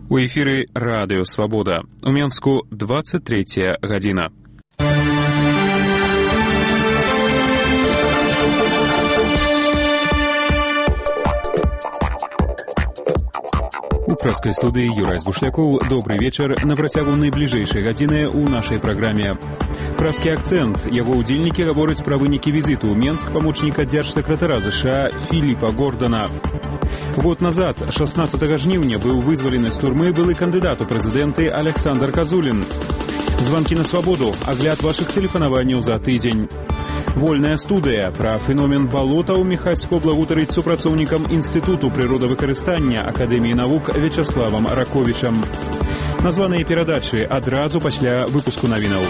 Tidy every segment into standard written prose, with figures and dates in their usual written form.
У эфіры Радыё Свабода. У Менску 23 гадзіна. У праскай студыі Юрай Збушлякоў. Добры вечар. На працягу найбліжэйшай гадзіны ў нашай праграме. Праскі акцэнт. Яго ўдзельнікі гавораць пра вынікі візіту ў Менск памочніка дзяржсакратара ЗША Філіпа Гордана. Год назад, 16 жніўня, быў вызвалены з турмы былы кандыдат у прэзідэнты Аляксандр Казулін. Званкі на свабоду, агляд вашых тэлефанаванняў за тыдзень. Вольная студыя пра феномен балотаў Міхась поблагодарыць супрацоўнікам Інстытуту прыродавыкарыстання Акадэміі навук Вячаславам Раковічам. Названыя перадачы адразу пасля выпуску навінаў.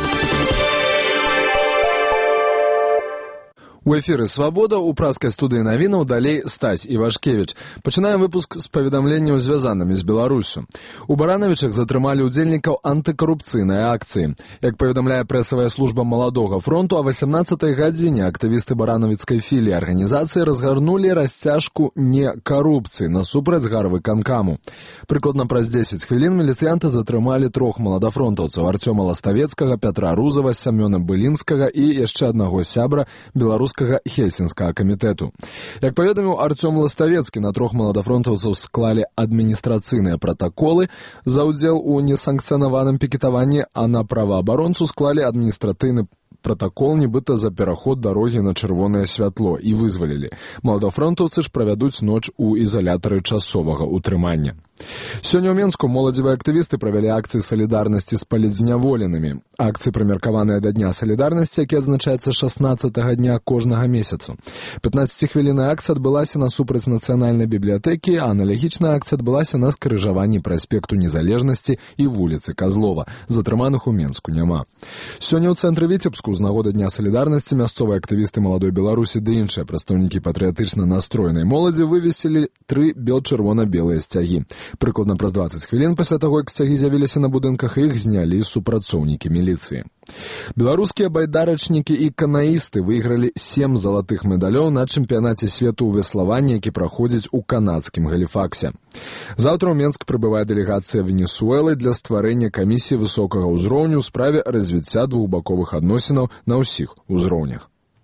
У эфіры «Свабода», у праскай студыі навінаў, далей Стась Івашкевіч. Пачынаем выпуск з паведамленняў, звязанымі з Беларусю. У Баранавічах затрымалі ўдзельнікаў антыкарупцыйнай акцыі. Як паведамляе прэсавая служба Маладога фронту, а 18-й гадзіне актывісты баранавіцкай філіі арганізацыі разгарнулі расцяжку не карупцыі насупраць гарвыканкаму. Прыкладна праз 10 хвілін міліцыянты затрымалі трох маладафронтаўцаў: Артёма Ластавецкага, Пятра Рузава, Сямёна Былінскага і яшчэ аднаго сябра беларускага Хельсінскага камітэту. Як паведаміў Артём Ластавецкі, на трох маладафронтаўцаў склалі адміністрацыйныя пратаколы за ўдзел у несанкцыянаваным пікетаванні, а на праваабаронцу склалі адміністратыйны пратакол нібыта за пераход дарогі на чырвонае святло і вызвалілі. Маладафронтаўцы ж правядуць ноч у изолятары часовага утрымання. Сёння ў Менску моладзевыя актывісты правялі акцыі салідарнасці з палітзняволенымі. Акцыі прымеркаваныя да Дня салідарнасці, які адзначаецца 16-го дня кожнага месяцу. 15-хвілінная акцыя адбылася насупраць нацыянальнай бібліятэкі, а аналагічная акцыя адбылася на скрыжаванні праспекту Незалежнасці і вуліцы Казлова. Затрыманых у Менску няма. Сёння ў цэнтры Віцебску з нагоды Дня салідарнасці мясцовыя актывісты Маладой Беларусі ды іншыя прадстаўнікі патрыятычна настроенай моладзі вывесілі 3 бел-чырвона-белыя сцягі. Прыкладна праз 20 хвілін пасля таго, як сцягі з'явіліся на будынках, іх знялі супрацоўнікі міліцыі. Беларускія байдарачнікі і канаісты выйгралі 7 залатых медалёў на чэмпіянаце свету ў веславанні, які праходзіць у канадскім Галіфаксе. Заўтра ў Менск прыбывае дэлегацыя Венесуэлы для стварэння камісіі высокага ўзроўню ў справе развіцця двухбаковых адносінаў на ўсіх узроўнях.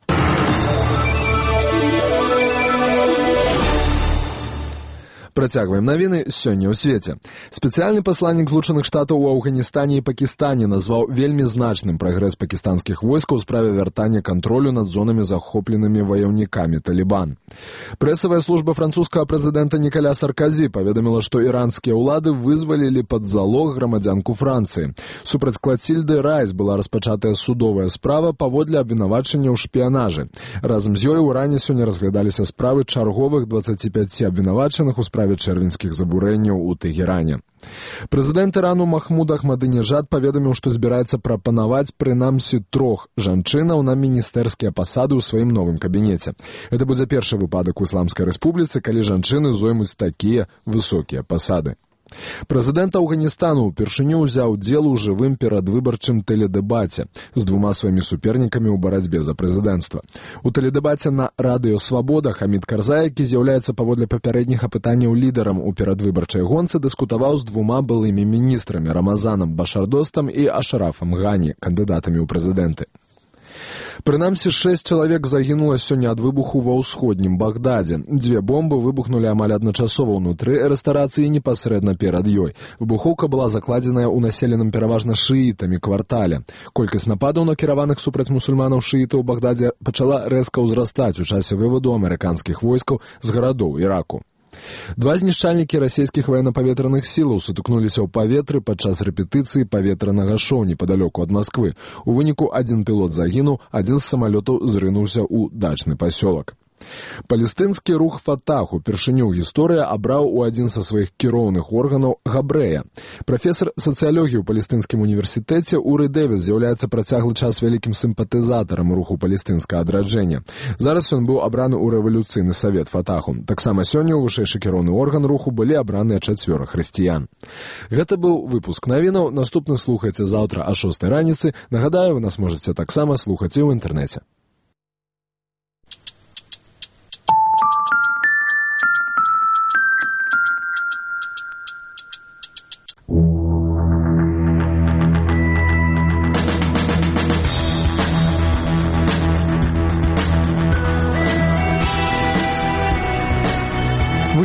Працягваем навіны сёння ў свеце. Спецыяльны пасланнік Злучаных Штатаў у Афганістане і Пакістане назваў вельмі значным прагрэс пакістанскіх войскаў у справе вяртання кантролю над зонамі, захопленымі ваяўнікамі Талібан. Прэсавая служба французскага прэзідэнта Нікаля Сарказі паведаміла, што іранскія ўлады вызвалілі пад залог грамадзянку Францыі. Супраць Клацільды Райс была распачатая судовая справа паводле абвінавачання ў шпіянажы. Разам з ёй у Іране сёння разглядаліся справы чарговых 25 абвінавачаных у справе чэрвеньскіх забурэнняў у Тэгеране. Прэзідэнт Ірану Махмуд Ахмадынежад паведаміў, што збіраецца прапанаваць прынамсі 3 жанчынаў на міністэрскія пасады ў сваім новым кабінеце. Гэта будзе першы выпадак у Ісламскай рэспубліцы, калі жанчыны зоймуць такія высокія пасады. Прэзідэнт Афганістану ўпершыню ўзяў удзел у жывым перадвыбарчым тэледэбаце з 2 сваімі супернікамі ў барацьбе за прэзідэнцтва. У тэледэбаце на Радыё Свабода Хамід Карзай, які з'яўляецца паводле папярэдніх апытанняў лідарам у перадвыбарчай гонцы, дыскутаваў з 2 былымі міністрамі Рамазанам Башардостам і Ашарафам Гані, кандыдатамі ў прэзідэнты. Прынамсі 6 чалавек загінула сёння ад выбуху ва ўсходнім Багдадзе. 2 бомбы выбухнулі амаль адначасова ўнутры рэстарацыі і непасрэдна перад ёй. Выбухоўка была закладзеная ў населеным пераважна шыітамі квартале. Колькасць нападаў, накіраваных супраць мусульманаў шыітаў у Багдадзе, пачала рэзка ўзрастаць у часе вываду амерыканскіх войскаў з гарадоў Іраку. 2 знішчальнікі расійскіх ваенна-паветраных сілаў сутыкнуліся ў паветры падчас рэпетыцыі паветранага шоу непадалёку ад Масквы. У выніку 1 пілот загінуў, 1 з самалётаў зрынуўся ў дачны пасёлак. Палестынскі рух Фатах упершыню ў гісторыі абраў у адзін са сваіх кіроўных органаў габрэя. Прафесар сацыялогіі ў Палестынскім універсітэце Уры Дэвіс з'яўляецца працяглы час вялікім сімпатызатарам руху палестынскага адраджэння. Зараз ён быў абраны ў рэвалюцыйны савет Фатаху. Таксама сёння ў вышэйшы кіроўны орган руху былі абраныя 4 хрысціян. Гэта быў выпуск навінаў. Наступны слухайце заўтра о 6 раніцы. Нагадаю, вы нас можаце таксама слухаць і ў інтэрнэце.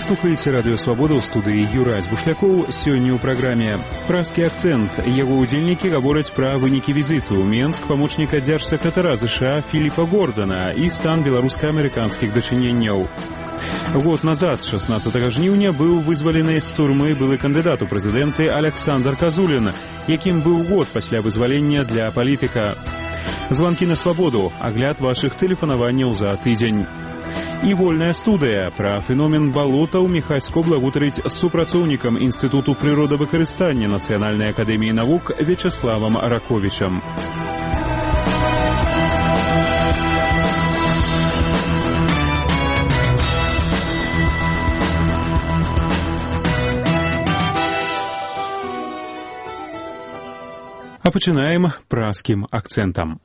Слухаеце радыё Свабода, ў студыі Юрай Збушлякоў. Сёння ў праграме «Праскі акцэнт». Яго ўдзельнікі гавораць пра вынікі візіту ў Менск памочніка дзяржсакратара ЗША Філіпа Гордана і стан беларуска-амерыканскіх дачыненняў. Год назад, 16 жніўня, быў вызвалены з турмы былы кандыдат у прэзідэнты Аляксандр Казулін, якім быў год пасля вызвалення для палітыка. Званкі на Свабоду, агляд вашых тэлефанаванняў за тыдзень. І вольная студыя. Пра феномен балотаў Міхайско гутарыць з супрацоўнікам Інстытуту прыродавыкарыстання Нацыянальнай акадэміі навук Вячаславам Раковічам. А пачынаем праскім акцэнтам.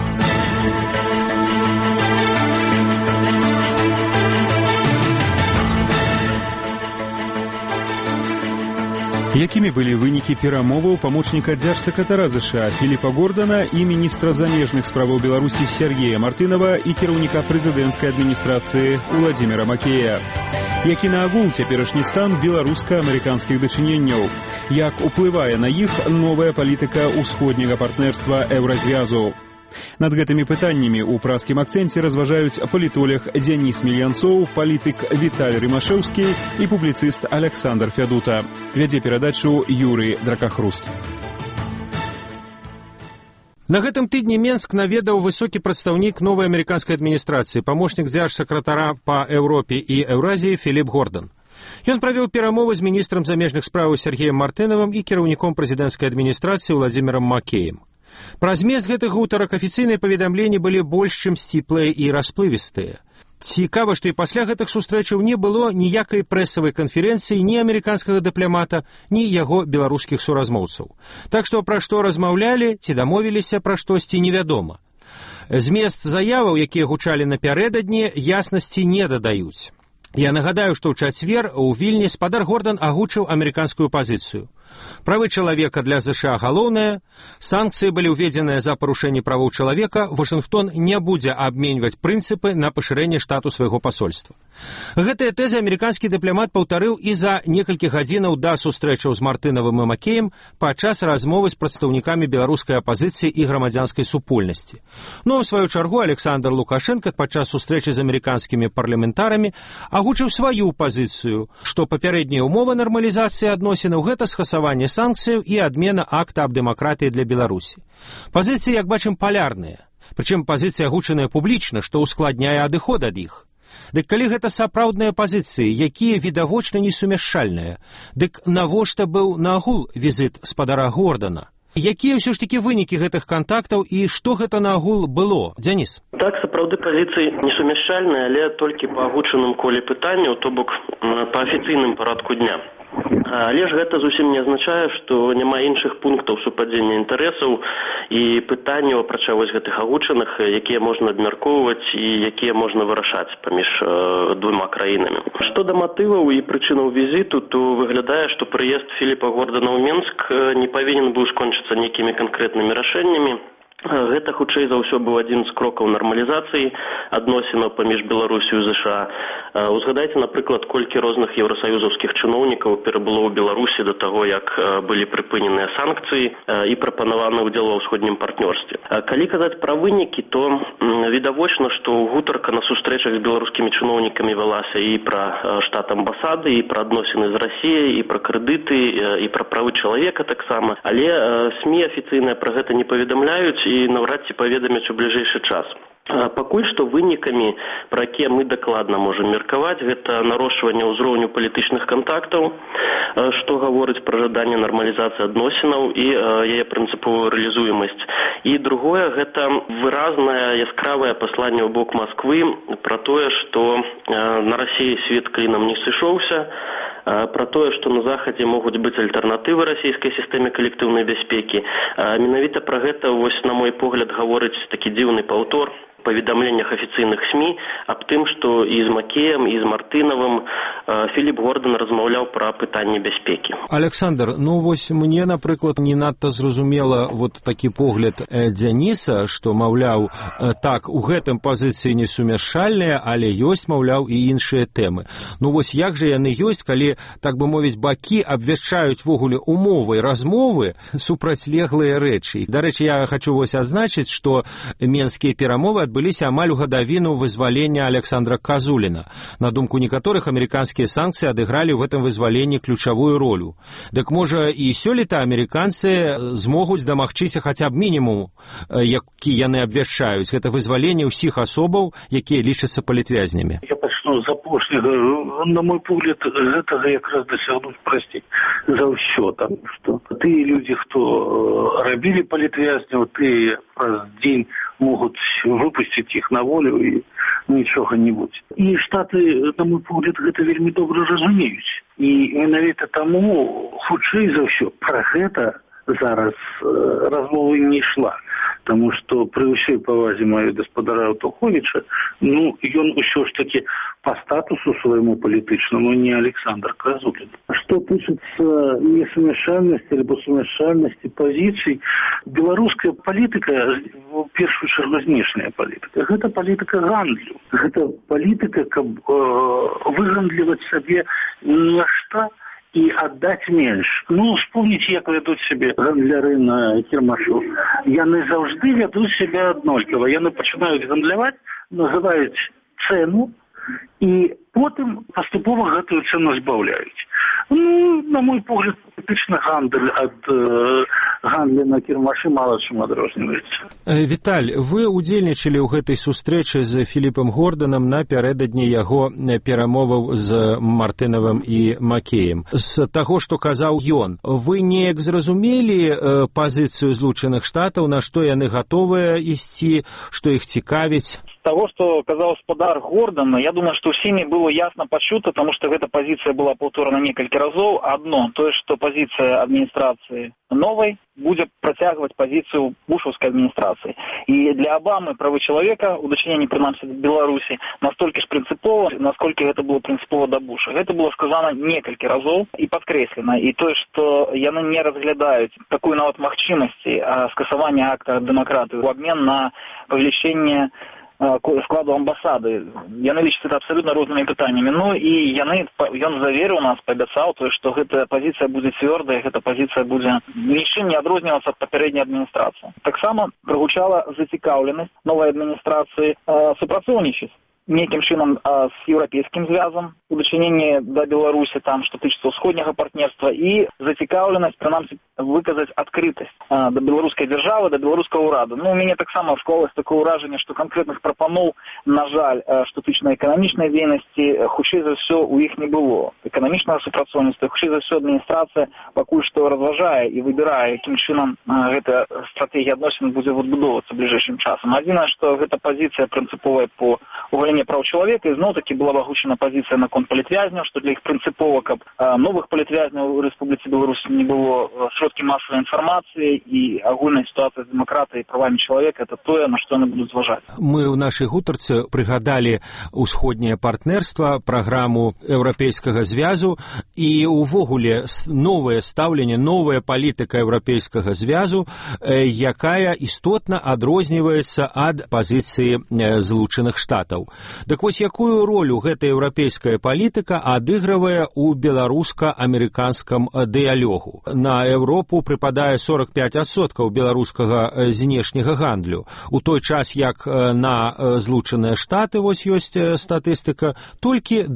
Якімі былі вынікі перамоваў памочніка дзяржсакратара ЗША Філіпа Гордана і міністра замежных справаў Беларусі Сергея Мартынова і кіраўніка прэзідэнцкай адміністрацыі Уладзіміра Макея? Які наогул цяперашні стан беларуска-амерыканскіх дачыненняў? Як уплывае на іх новая палітыка ўсходняга партнерства Еўразвязу? Над гэтымі пытаннямі ў праскім акцэнце разважаюць палітолог Дзяніс Мільянцоў, палітык Віталь Рымашэўскі і публіцыст Аляксандр Фядута. Вядзе перадачу Юрый Дракахруст. На гэтым тыдні Менск наведаў высокі прадстаўнік новай амерыканскай адміністрацыі, памочнік дзяржсакратара па Еўропе і Еўразіі Філіп Гордан. Ён правёў перамовы з міністрам замежных спраў Сергеем Мартынавым і кіраўніком прэзідэнцкай адміністрацыі Уладзімірам Макеем. Пра змест гэтых гутарак афіцыйныя паведамленні былі больш чым сціплыя і расплывістыя. Цікава, што і пасля гэтых сустрэчаў не было ніякай прэсавай канферэнцыі ні амерыканскага дыпламата, ні яго беларускіх суразмоўцаў. Так што пра што размаўлялі ці дамовіліся пра штосьці невядома. Змест заяваў, якія гучалі напярэдадні, яснасці не дадаюць. Я нагадаю, што ў чацвер у Вільні спадар Гордан агучыў амерыканскую пазіцыю. Правы чалавека для ЗША галоўнае, санкцыі былі ўведзеныя за парушэнне правоў чалавека, Вашынгтон не будзе абменьваць прынцыпы на пашырэнне штату свайго пасольства. Гэтыя тэзы амерыканскі дыпламат паўтарыў і за некалькі гадзінаў да сустрэчаў з Мартынавым і Макеем падчас размовы з прадстаўнікамі беларускай апазіцыі і грамадзянскай супольнасці. Ну, у сваю чаргу, Александр Лукашенко падчас сустрэчы з амерыканскімі парламентарамі агучыў сваю пазіцыю, што папярэдняя ўмова нармалізацыі адносінаў гэта скасаванне санкцыяў і адмена акта аб дэмакратыі для Беларусі. Пазіцыі, як бачым, палярныя. Прычым пазіцыя агучаная публічна, што ўскладняе адыход ад іх. Дык калі гэта сапраўдныя пазіцыі, якія відавочна несумяшчальныя, дык навошта быў наогул візіт спадара Гордана? Якія ўсё ж такі вынікі гэтых кантактаў і што гэта наогул было? Дзяніс. Так, сапраўды пазіцыі несумяшчальныя, але толькі па агучаным коле пытанняў, то бок па афіцыйным парадку дня. Але ж гэта зусім не азначае, што няма іншых пунктаў супадзення інтарэсаў і пытанняў, апрача вось гэтых агучаных, якія можна абмяркоўваць і якія можна вырашаць паміж двума краінамі. Што да матываў і прычынаў візіту, то выглядае, што прыезд Філіпа Гордана ў Менск не павінен быў скончыцца нейкімі канкрэтнымі рашэннямі. Гэта, хутчэй за ўсё, быў адзін з крокаў нармалізацыі адносінаў паміж Беларусю і ЗША. Узгадайце, напрыклад, колькі розных еўрасаюзаўскіх чыноўнікаў перабыло ў Беларусі да таго, як былі прыпыненыя санкцыі і прапанаваны ўдзел ва ўсходнім партнёрстве. Калі казаць пра вынікі, то відавочна, што гутарка на сустрэчах з беларускімі чыноўнікамі вялася і пра штат амбасады, і пра адносіны з Расіяй, і пра крэдыты, і пра правы чалавека таксама. Але СМІ афіцыйныя пра гэта не паведамляюць і наўрад ці паведамяць у бліжэйшы час. Пакуль што вынікамі, пра якія мы дакладна можам меркаваць, гэта нарошчванне ўзроўню палітычных кантактаў, што гаворыць пра жаданне нармалізацыі адносінаў і яе прынцыповую рэалізуемасць. І другое, гэта выразнае яскравае пасланне ў бок Масквы пра тое, што на Расіі свет клінам не сышоўся, пра тое, што на Захадзе могуць быць альтэрнатывы расійскай сістэме калектыўнай бяспекі. Менавіта пра гэта, вось, на мой погляд, гаворыць такі дзіўны паўтор паведамленнях афіцыйных СМІ аб тым, што і з Макеем, і з Мартынавым Філіп Гордан размаўляў пра пытанні бяспекі. Александр, ну вось мне, напрыклад, не надта зразумела вот такі погляд Дзяніса, што, маўляў, так, у гэтым пазіцыі несумяшальныя, але ёсць, маўляў, і іншыя тэмы. Ну вось як жа яны ёсць, калі, так бы мовіць, бакі абвяшчаюць вогуле умовы размовы супрацьлеглыя рэчы. Дарэчы, я хочу вось адзначыць, што менскія перамовы адбыліся амаль у гадавіну вызвалення Александра Казуліна. На думку некаторых, амерыканскія санкцыі адыгралі ў гэтым вызваленні ключавую ролю. Дык можа і сёлета амерыканцы змогуць дамагчыся хаця б мінімум, які яны абвяшчаюць. Гэта вызваленне ўсіх асобаў, якія лічацца палітвязнямі. Я пачну з апошняга. На мой погляд, гэтага якраз дасягнуць прасцей за ўсё. Там, што тыя людзі, хто рабілі палітвязняў, тыя праз дзень могуць выпусціць іх на волю і нічога не будзе. І Штаты, на мой погляд, гэта вельмі добра разумеюць. І менавіта таму, хутчэй за ўсё, пра гэта зараз размова не ішла. Таму што пры ўсёй павазе маёй гаспадара Аўтуховіча, ну, ён усё ж такі па статусу свайму палітычнаму не Александр Казулін. Што тычыцца несумяшальнасці альбо сумяшальнасці пазіцый, беларуская палітыка, в першую чаргу знешняя палітыка, гэта палітыка гандлю. Гэта палітыка, каб выгандліваць сабе нешта і аддаць менш. Ну, вспомніце, як вядуць сябе гандляры на кірмашу. Яны заўжды вядуць сябе аднолькава. Яны пачынаюць гандляваць, называюць цэну, і потым паступова гэтую цэну збаўляюць. Ну, на мой погляд, палітычны гандаль ад гандля на кірмашы мала чым адрозніваецца. Віталь, вы удзельнічалі ў гэтай сустрэчы з Філіпам Горданам напярэдадні яго перамоваў з Мартынавым і Макеем. З таго, што казаў ён, вы неяк зразумелі пазіцыю Злучаных Штатаў, на што яны гатовыя ісці, што іх цікавіць? Того, что казал гаспадар Гордан, я думаю, что всеми было ясно почуто, потому что эта позиция была повторена несколько разов. Одно, то есть, что позиция администрации новой будет протягивать позицию бушевской администрации. И для Обамы правы человека, удочнение принамсі в Беларуси, настолько же принципово, насколько это было принципово до Буша. Это было сказано несколько разов и подкреслено. И то, что яны не разглядают такую нават магчимости скасования акта демократии в обмен на павелічэнне складу амбасады. Яны лічаць это абсолютно рознымі пытаннямі. Ну і ён заверыў нас, паабяцаў, што гэта пазіцыя будзе цвёрдая, гэта пазіцыя будзе нічым не адрознівацца ад папярэдняй адміністрацыі. Таксама прагучала зацікаўленасць новай адміністрацыі супрацоўнічаць неким чынам с Европейским звязом, удочинение до Беларуси, там, что тычыцца ўсходняга партнерства, и зацікаўленасць, принамсі, выказаць адкрытасць до беларускай дзяржавы, до беларускага ўрада. Ну, у мяне таксама склалось такое ўражанне, што канкрэтных прапаноў, на жаль, што тычна эканамічнай дзейнасці, хутчэй за ўсё у іх не было. Эканамічнага супрацоўніцтва, хутчэй за ўсё адміністрацыя пакуль што разважае і выбірае, якім чынам гэта стратэгія адносін будзе адбудоўвацца бліжэйшым часам. Адзінае, што гэта пазіцыя прынцыповая по прав чалавека, і зноў-такі была агучана пазіцыя наконт палітвязняў, што для іх прынцыпова, каб новых палітвязняў у Рэспубліцы Беларусь не было, сродкі масавай інфармацыі і агульная сітуацыя з дэмакратыяй і правамі чалавека, это тое, на што яны будуць зважаць. Мы ў нашай гутарцы прыгадалі ўсходняе партнерства, праграму Еўрапейскага звязу і ўвогуле новае стаўленне, новая палітыка Еўрапейскага звязу, якая істотна адрозніваецца ад пазіцыі Злучаных Штатаў. Дык вось якую ролю гэта еўрапейская палітыка адыгрывае ў беларуска-амерыканскам дыялогу? На Еўропу прыпадае 45% беларускага знешняга гандлю. У той час, як на Злучаныя Штаты, вось ёсць статыстыка, толькі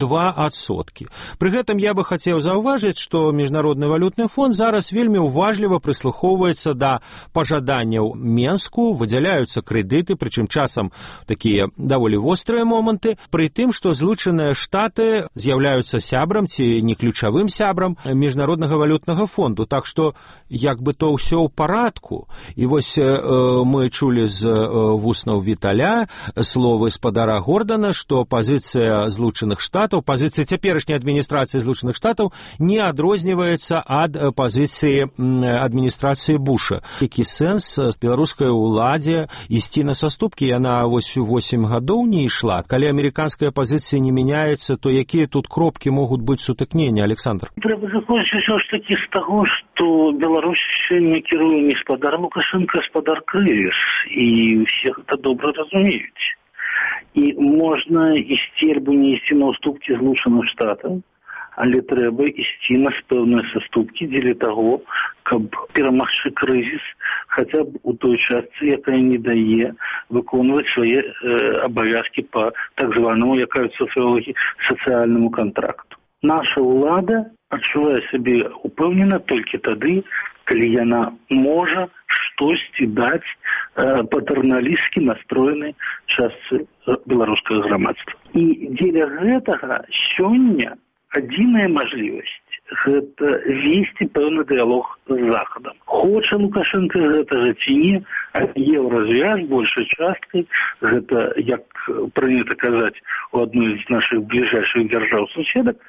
2%. Пры гэтым я бы хацеў заўважыць, што Міжнародны валютны фонд зараз вельмі уважліва прыслухоўваецца да пажаданняў Менску, выдзяляюцца крэдыты, прычым часам такія даволі вострыя моманты, пры тым, што Злучаныя Штаты з'яўляюцца сябрам ці не ключавым сябрам Міжнароднага валютнага фонду. Так што як бы то ўсё ў парадку. І вось мы чулі з вуснаў Віталя словы спадара Гордана, што пазіцыя Злучаных Штатаў, пазіцыя цяперашняй адміністрацыі Злучаных Штатаў не адрозніваецца ад пазіцыі адміністрацыі Буша. Які сэнс беларускай уладзе ісці на саступкі? Яна вось 8 гадоў не ішла. Калі амерыканская пазіцыя не мяняецца, то якія тут кропкі могуць быць сутыкнення, Александр? Трэба заходзіць усё ж такі з таго, што Беларусь не кіруе не спадар Лукашенко, а спадар крызіс. І ўсе гэта добра разумеюць. І можна ісці альбо не ісці на ўступкі Злучаных Штатаў, але трэба ісці на пэўныя саступкі дзеля таго, каб перамагчы крызіс хаця б у той частцы, якая не дае выконваць свае абавязкі па так званаму, як кажуць сацыёлагі, сацыяльнаму кантракту. Наша ўлада адчувае сябе упэўнена толькі тады, калі яна можа штосьці даць патэрналісцкі настроенай частцы беларускага грамадства. І дзеля гэтага сёння адзіная мажлівасць – гэта весці пэўны дыялог з Захадам. Хоча Лукашенко гэтага ці не, а еўразвяз большай часткай, гэта, як прынята казаць у адной з нашых бліжэйшых дзяржаў-суседак,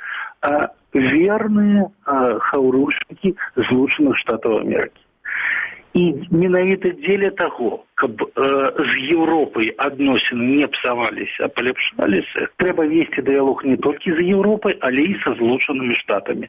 верныя хаўрушнікі Злучаных Штатаў Амерыкі. І менавіта дзеля таго, каб з Еўропай адносіны не псаваліся, а паляпшаліся, трэба весці дыялог не толькі з Еўропай, але і са Злучанымі Штатамі,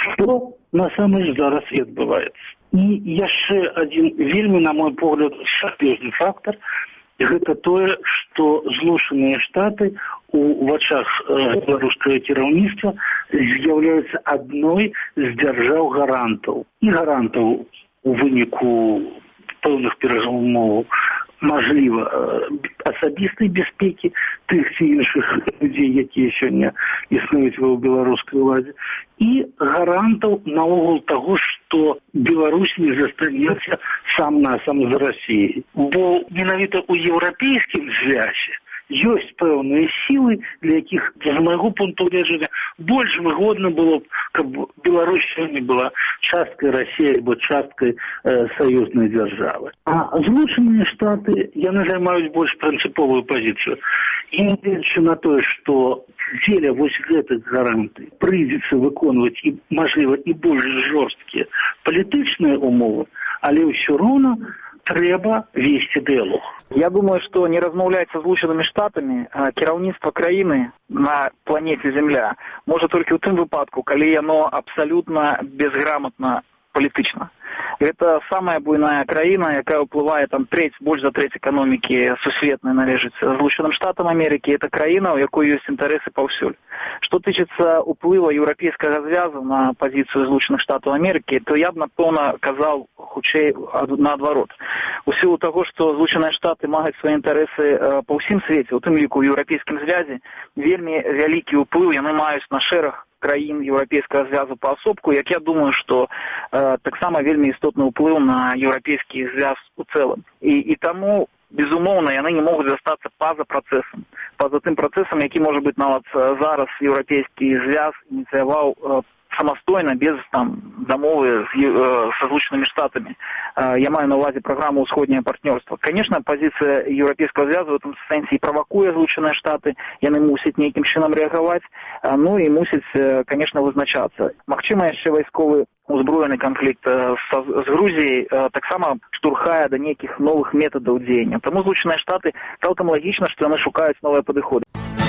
што насамрэч зараз і адбываецца. І яшчэ адзін вельмі, на мой погляд, сур'ёзны фактар – гэта тое, што Злучаныя Штаты у вачах беларускага кіраўніцтва з'яўляюцца адной з дзяржаў-гарантаў. І гарантаў у выніку пэўных перамоваў, мажліва, асабістай бяспекі тых ці іншых людзей, якія сёння існуюць ва беларускай уладзе, і гарантаў наогул таго, што Беларусь не застанецца сам-насам з Расіяй. Бо менавіта ў еўрапейскім звязе ёсць пэўныя сілы, для якіх, з майго пункту гледжання, больш выгодна было б, каб Беларусь сёння была часткай Расіі або часткай саюзнай дзяржавы. А Злучаныя Штаты, яны займаюць больш прынцыповую пазіцыю. І негледзячы на тое, што дзеля вось гэтых гарантый прыйдзецца выконваць і, мажліва, і больш жорсткія палітычныя умовы, але ўсё роўна трэба весці дыялог. Я думаю, што не размаўляць са Злучанымі Штатамі кіраўніцтва краіны на планеце Земля можа толькі ў тым выпадку, калі яно абсалютна безграмотна палітычна. Гэта самая буйная краіна, якая ўплывае больш за трэць эканомікі сусветнай належыць Злучаным Штатам Амерыкі. Это краіна, у якой ёсць інтарэсы паўсюль. Што тычыцца ўплыва еўрапейскага звязу на пазіцыю Злучаных Штатаў Амерыкі, то я б, напэўна, казаў хутчэй наадварот. У сілу таго, што Злучаныя Штаты маюць свае інтарэсы па ўсім свеце, у тым ліку ў еўрапейскім звязе, вельмі вялікі ўплыў яны маюць на шэраг краін еўрапейскага звязу паасобку, як я думаю, што таксама вельмі істотны ўплыў на еўрапейскі звяз у цэлым. І таму, безумоўна, яны не могуць застацца па-за працэсам. Па-за тым працэсам, які, можа быць, нават зараз еўрапейскі звяз ініцыяваў самастойна, без дамовы са Злучанымі Штатамі. Я маю на ўвазе праграму «Усходняе партнёрства». Конечно, пазіцыя еўрапейскага звязу в этом сэнсе і правакуе Злучаныя Штаты, яны мусяць нейкім чынам рэагаваць, ну і мусяць, конечно, вызначацца. Магчыма, яшчэ вайсковы узброены канфлікт з Грузіяй таксама штурхае да нейкіх новых метадаў дзеяння. Таму Злучаныя Штаты цалкам лагічна, што яны шукаюць новыя падыходы.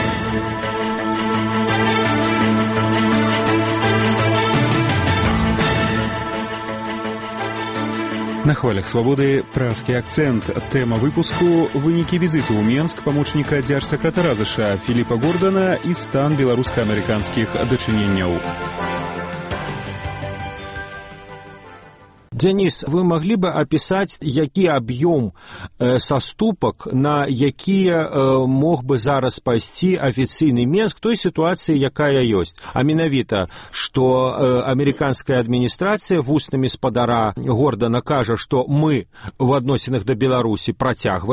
На хвалях свабоды празкі акцэнт. Тэма выпуску – вынікі візіту ў Менск памочніка дзяржсакратара ЗША Філіпа Гордана і стан беларуска-амерыканскіх дачыненняў. Дзяніс, вы маглі бы апісаць, які аб'ём саступак, на якія мог бы зараз пайсці афіцыйны Менск той сітуацыі, якая ёсць. А менавіта, што амерыканская адміністрацыя вуснамі спадара Гордана кажа, што мы в адносінах да Беларусі працягваем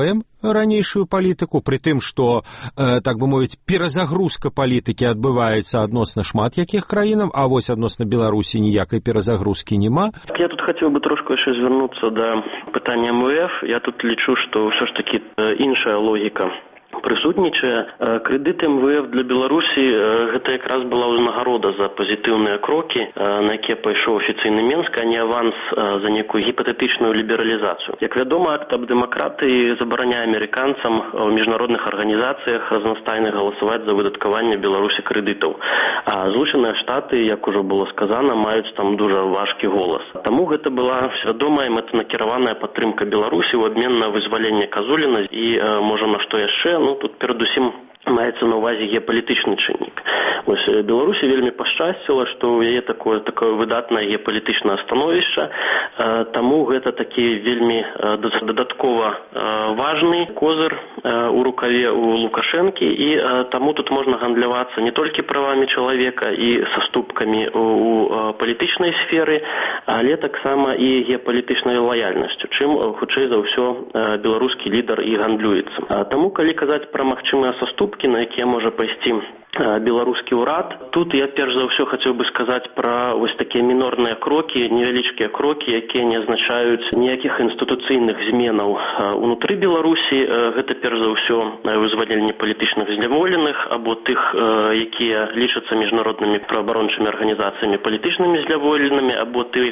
ранейшую палітыку, пры тым, што, так бы мовіць, перазагрузка палітыкі адбываецца адносна шмат якіх краінаў, а вось адносна Беларусі ніякай перазагрузкі няма. Я тут хацеў бы трошку яшчэ звярнуцца да пытання МВФ. Я тут лічу, што ўсё ж такі іншая логіка прысутнічае. Крэдыт МВФ для Беларусі гэта якраз была ўзнагарода за пазітыўныя крокі, на якія пайшоў афіцыйны Менск, а не аванс за некую гіпатэтычную лібералізацыю. Як вядома, акт аб дэмакратыі забараняе амерыканцам у міжнародных арганізацыях разнастайна галасаваць за выдаткаванне Беларусі крэдытаў. А Злучаныя Штаты, як ужо было сказана, маюць там дужа важкі голас. Таму гэта была свядомая мэтанакіраваная падтрымка Беларусі ў абмен на вызваленне Казуліна і, можа, на што яшчэ. Тут перадусім маецца на ўвазе геапалітычны чыннік. Вось Беларусі вельмі пашчасціла, што ў яе такое выдатнае геапалітычнае становішча, таму гэта такі вельмі дадаткова важны козыр у рукаве у Лукашэнкі, і таму тут можна гандлявацца не толькі правамі чалавека і саступкамі у палітычнай сферы, але таксама і геапалітычнай лаяльнасцю, чым хутчэй за ўсё беларускі лідар і гандлюецца. Таму, калі казаць пра магчымыя саступкі, на якія можа пайсці беларускі ўрад, тут я перш за ўсё хацеў бы сказаць пра вось такія мінорныя крокі, невялічкія крокі, якія не азначаюць ніякіх інстытуцыйных зменаў унутры Беларусі. Гэта перш за ўсё вызваленне палітычных зняволеных або тых, якія лічацца міжнароднымі праваабарончымі арганізацыямі палітычнымі зняволенымі, або тых,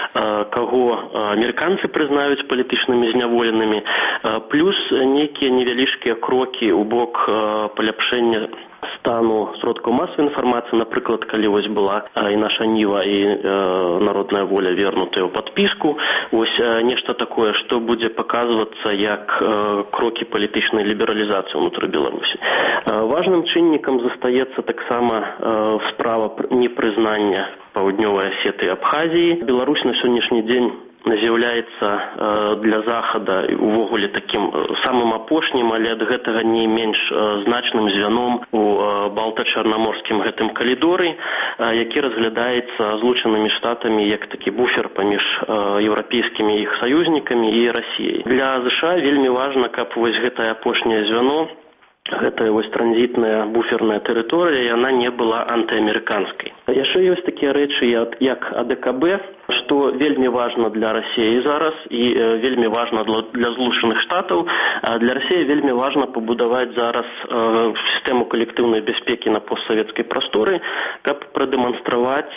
каго амерыканцы прызнаюць палітычнымі зняволенымі, плюс нейкія невялічкія крокі ў бок паляпшэння стану сродкаў масавай інфармацыі, напрыклад, калі вось была і наша Ніва, і народная воля вернутая ў падпіску, вось нешта такое, што будзе паказвацца як крокі палітычнай лібералізацыі ўнутры Беларусі. Важным чыннікам застаецца таксама справа непрызнання Паўднёвай Асеты і Абхазіі. Беларусь на сённяшні дзень з'яўляецца для Захада увогуле такім самым апошнім, але ад гэтага не менш значным звяном у балта-чарнаморскім гэтым калідоры, які разглядаецца Злучанымі Штатамі як такі буфер паміж еўрапейскімі іх саюзнікамі і Расіяй. Для США вельмі важна, каб вось гэтае апошняе звяно, гэтая вось транзітная буферная тэрыторыя, яна не была антыамерыканскай. Яшчэ ёсць такія рэчы, як АДКБ, што вельмі важна для Расіі зараз і вельмі важна для Злучаных Штатаў. Для Расіі вельмі важна пабудаваць зараз сістэму калектыўнай бяспекі на постсавецкай прасторы, каб прадэманстраваць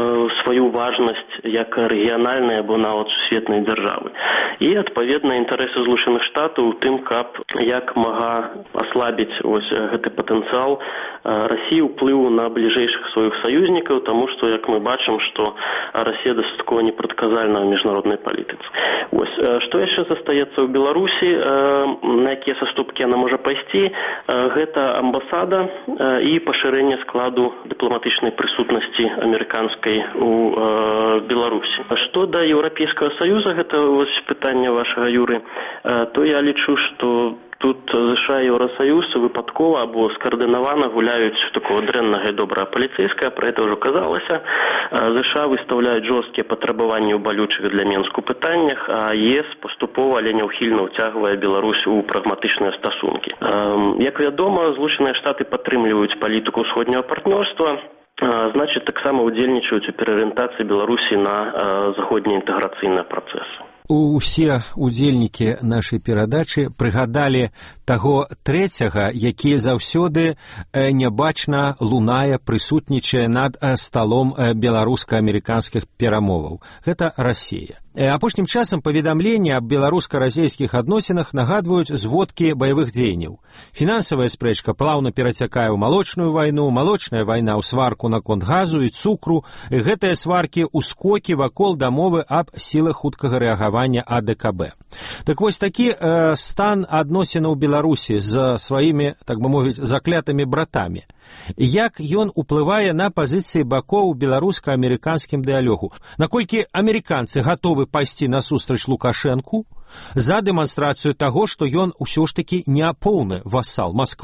сваю важнасць як рэгіянальнай або нават сусветнай дзяржавы. І, адпаведна, інтарэсы Злучаных Штатаў у тым, каб як мага аслабіць вось гэты патэнцыял Расіі ўплыву на бліжэйшых сваіх саюзнікаў, таму што, як мы бачым, што Расія дастаткова непрадказальна ў міжнароднай палітыцы. Вось, што яшчэ застаецца ў Беларусі, на якія саступкі яна можа пайсці, гэта амбасада і пашырэнне складу дыпламатычнай прысутнасці амерыканскай у Беларусі. Што да Еўрапейскага Саюза, гэта вось пытанне вашага, Юры, то я лічу, што тут США і Еўрасаюз выпадкова або скаардынавана гуляюць такого дрэннага і добрага паліцэйскага, пра гэта ўжо казалася. США выстаўляюць жорсткія патрабаванні ў балючых для Менску пытаннях, а ЕС паступова, але няўхільна ўцягвае Беларусь у прагматычныя стасункі. Як вядома, Злучаныя Штаты падтрымліваюць палітыку ўсходняга партнёрства, значыць, таксама ўдзельнічаюць у пераарыентацыі Беларусі на заходнеінтэграцыйныя працэсы. Усе удзельнікі нашай перадачы прыгадалі таго трэцяга, які заўсёды нябачна лунае, прысутнічае над сталом беларуска-амерыканскіх перамоваў. Гэта Расія. Апошнім часам паведамленні аб беларуска-расійскіх адносінах нагадваюць зводкі баявых дзеянняў. Фінансавая спрэчка плаўна перацякае ў малочную вайну, малочная вайна ў сварку наконт газу і цукру, і гэтыя сваркі ускокі вакол дамовы аб сілах хуткага рэагавання АДКБ. Так вось такі стан адносінаў Беларусі з сваімі, так бы мовіць, заклятымі братамі. Як ён уплывае на пазіцыі бакоў у беларуска-амерыканскім дыялогу? Наколькі амерыканцы гатовы пайсці насустрач Лукашэнку за дэманстрацыю таго, што ён усё ж такі не поўны васал Масквы?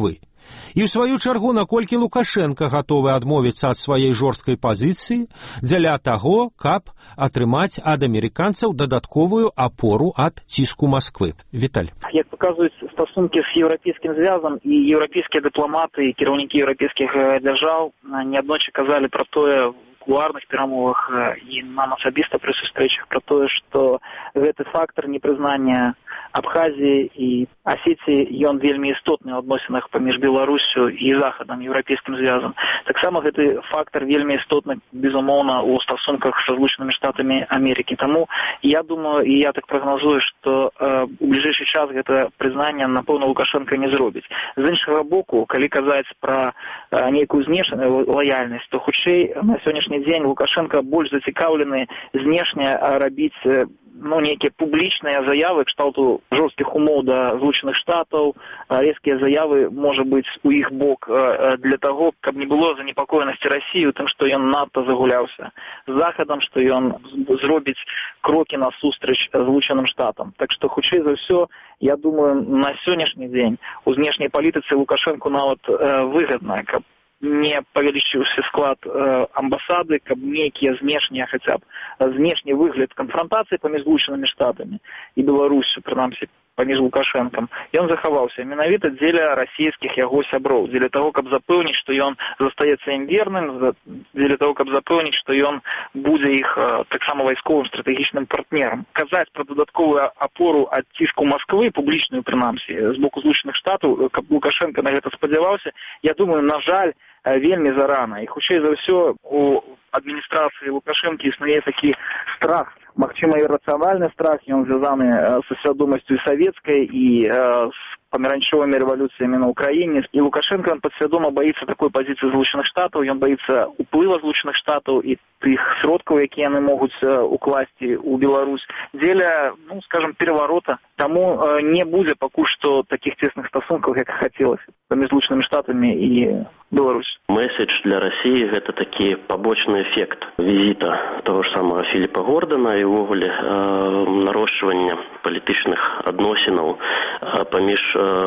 І ў сваю чаргу, наколькі Лукашенко гатовы адмовіцца ад сваёй жорсткай пазіцыі дзеля таго, каб атрымаць ад амерыканцаў дадатковую апору ад ціску Масквы. Віталь. Як паказваюць стасункі з еўрапейскім звязам, і еўрапейскія дыпламаты, і кіраўнікі еўрапейскіх дзяржаў неаднойчы казалі пра тое, кулуарных перамовах і нам асабіста пры сустрэчах пра тое, што гэты фактар непрызнання Абхазіі і Асетіі, ён вельмі істотны ў адносінах паміж Беларусю і Захадам, еўрапейскім звязам. Таксама гэты фактар вельмі істотны, безумоўна, у стасунках са Злучанымі Штатамі Амерыкі. Таму я думаю, і я так прагназую, што у бліжэйшы час гэта прызнанне, напэўна, Лукашенко не зробіць. З іншага боку, калі казаць пра нейкую знешнюю лаяльнасць, то хутчэй на сённяшні дзень Лукашенко больш зацікаўлены знешне рабіць нейкія публічныя заявы кшталту жорсткіх умоў да Злучаных Штатаў, рэзкія заявы, можа быць, у іх бок для таго, каб не было занепакоенасці Расіі, тым, што ён надта загуляўся з Захадам, што ён зробіць крокі насустрач Злучаным Штатам. Так што, хутчэй за ўсё, я думаю, на сённяшні дзень у знешняй палітыцы Лукашенку нават выгадна, каб не павялічыўся склад амбасады, каб нейкія знешнія, хаця б знешні выгляд канфрантацыі паміж Злучанымі Штатамі і Беларусю, прынамсі, паміж Лукашенкам, ён захаваўся менавіта дзеля расійскіх яго сяброў, дзеля таго, каб запэўніць, што ён застаецца ім верным, дзеля таго, каб запэўніць, што ён будзе іх таксама вайсковым стратэгічным партнерам. Казаць пра дадатковую апору ад ціску Масквы, публічную прынамсі, з боку Злучаных Штатаў, каб Лукашенко на гэта спадзяваўся, я думаю, на жаль, вельмі зарана. І хутчэй за ўсё у адміністрацыі Лукашенко існуе такі страх, магчыма, іррацыянальны страх, ён звязаны са свядомасцю і савецкай, і з памяранчовымі рэвалюцыямі на Украіне. І Лукашенко, ён падсвядома баіцца такой пазіцыі Злучаных Штатаў, ён баіцца уплыва Злучаных Штатаў і тых сродкаў, якія яны могуць укласці ў Беларусь дзеля, скажам, пераварота. Таму не будзе пакуль што такіх цесных стасункаў, як хацелася паміж Злучанымі Штатамі і Беларусь. Месседж для России – гэта такі побочны эфект візіта того ж самого Філіпа Гордана і ўвогуле нарошчвання палітычных адносінаў паміж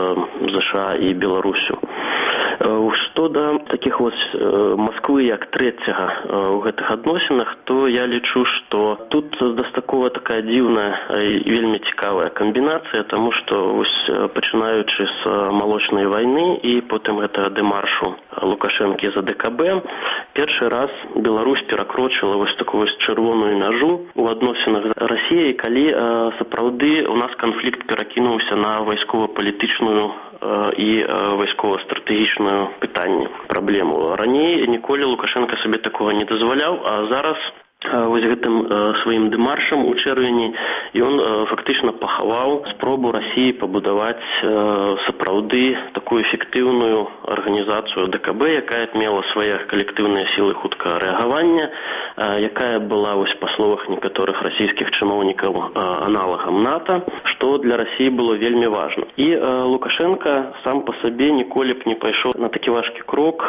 ЗША і Беларусю. Што да такіх Масквы як трэцяга ў гэтых адносінах, то я лічу, што тут дастаткова такая дзіўная і вельмі цікавая камбінацыя, таму што пачынаючы з малочнай вайны і потым гэтага дэмаршу Лукашэнкі за ДКБ, першы раз Беларусь перакрочыла такую чырвоную мяжу у адносінах з Расіяй, калі сапраўды у нас канфлікт перакінуўся на вайскова-палітычную і вайскова-стратэгічную пытанне, праблему. Раней ніколі Лукашенко сабе такога не дазваляў, а зараз гэтым сваім дэмаршам у чэрвені ён фактычна пахаваў спробу Расіі пабудаваць сапраўды такую эфектыўную арганізацыю ДКБ, якая мела свае калектыўныя сілы хуткага рэагавання, якая была, па словах некаторых расійскіх чыноўнікаў, аналагам НАТО, што для Расіі было вельмі важна. І Лукашенко сам па сабе ніколі б не пайшоў на такі важкі крок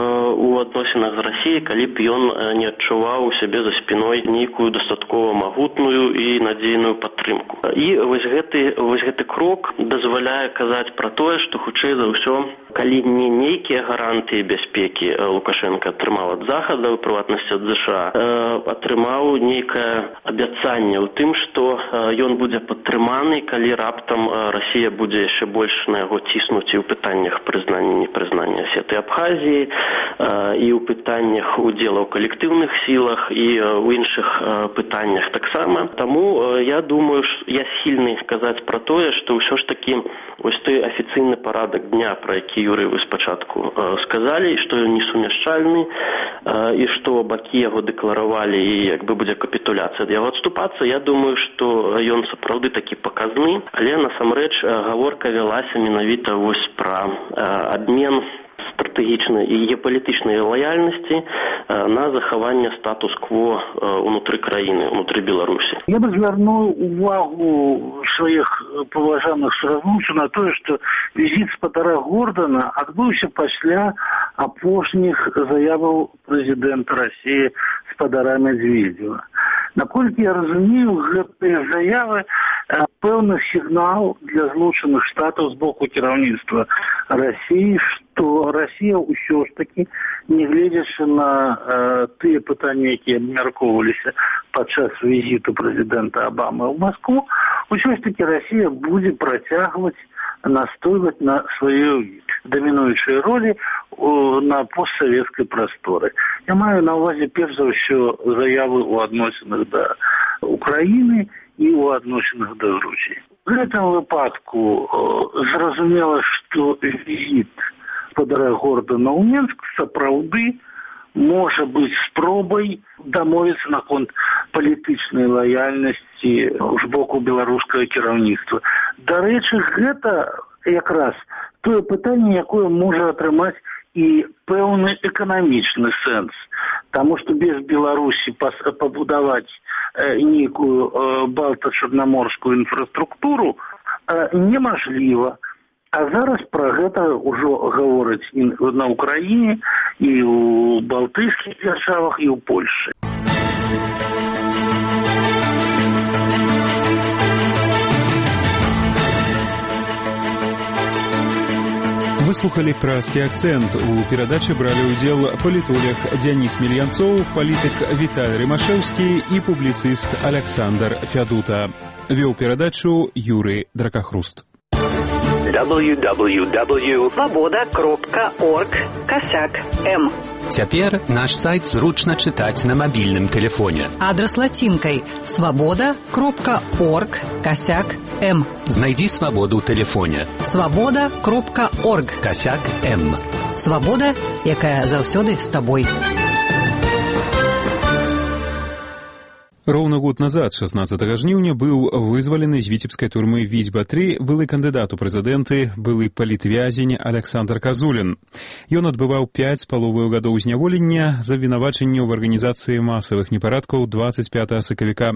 у адносінах з Расіяй, калі б ён не адчуваў у сябе за спиной нейкую дастаткова магутную і надзейную падтрымку. І вось гэты крок дазваляе казаць пра тое, што хутчэй за ўсё, калі не нейкія гарантыі бяспекі Лукашенко атрымаў ад Захада, у прыватнасці ад ЗША, атрымаў нейкае абяцанне ў тым, што ён будзе падтрыманы, калі раптам Расія будзе яшчэ больш на яго ціснуць і ў пытаннях прызнання, непрызнання Асеты і Абхазіі, і ў пытаннях удзела ў калектыўных сілах, і у іншых пытаннях таксама. Таму я думаю, я схільны казаць пра тое, што ўсё ж такі вось той афіцыйны парадак дня, пра які, Юрый, вы спачатку сказалі, што ён несумяшчальны, і што бакі яго дэкларавалі, і як бы будзе капітуляцыя ад яго адступацца, я думаю, што ён сапраўды такі паказны, але насамрэч гаворка вялася менавіта вось пра абмен стратэгічнай і геапалітычнай лаяльнасці на захаванне статус-кво унутры краіны, унутры Беларусі. Я бы звярнуў увагу сваіх паважаных суразмоўцаў на тое, што візіт спадара Гордана адбыўся пасля апошніх заяваў прэзідэнта Расіі спадара Медведзева. Наколькі я разумею, гэтыя заявы пэўны сігнал для Злучаных Штатаў з боку кіраўніцтва Расіі, што Расія ўсё ж такі, нягледзячы на тыя пытанні, якія абмяркоўваліся падчас візіту прэзідэнта Абамы ў Маскву, ўсё ж такі Расія будзе працягваць настойваць на сваёй дамінуючай ролі на постсавецкай прасторы. Я маю на ўвазе перш за ўсё заявы ў адносінах да Украіны і ў адносінах да Грузіі. В гэтым выпадку зразумела, што візіт спадара Гордана ў Менск сапраўды можа быць спробай дамовіцца наконт палітычнай лаяльнасці з боку беларускага кіраўніцтва. Дарэчы, гэта якраз тое пытанне, якое можа атрымаць і пэўны эканамічны сэнс. Таму што без Беларусі пабудаваць нейкую балта-чарнаморскую інфраструктуру немажліва. А зараз пра гэта ўжо гавораць і на Украіне, і ў балтыйскіх дзяржавах, і ў Польшчы. Выслухали «Празкі акцент». У перадачы бралі ўдзел палітолог Дзяніс Мельянцоў, палітык Віталь Рымашэўскі і публіцыст Аляксандр Фядута. Вёў перадачу Юрый Дракахруст. www.svoboda.org/m. Цяпер наш сайт зручна чытаць на мабільным тэлефоне. Адрас лацінкай svoboda.org/m. Знайдзі свабоду ў тэлефоне. svoboda.org/m. Свабода, якая заўсёды з табой. Роўна год назад, 16 жніўня, быў вызвалены з віцебскай турмы Віцьба-3 былы кандыдат у прэзідэнты, былы палітвязень Александр Казулін. Ён адбываў 5,5 гадоў зняволення за абвінавачанне ў арганізацыі масавых непарадкаў 25 сакавіка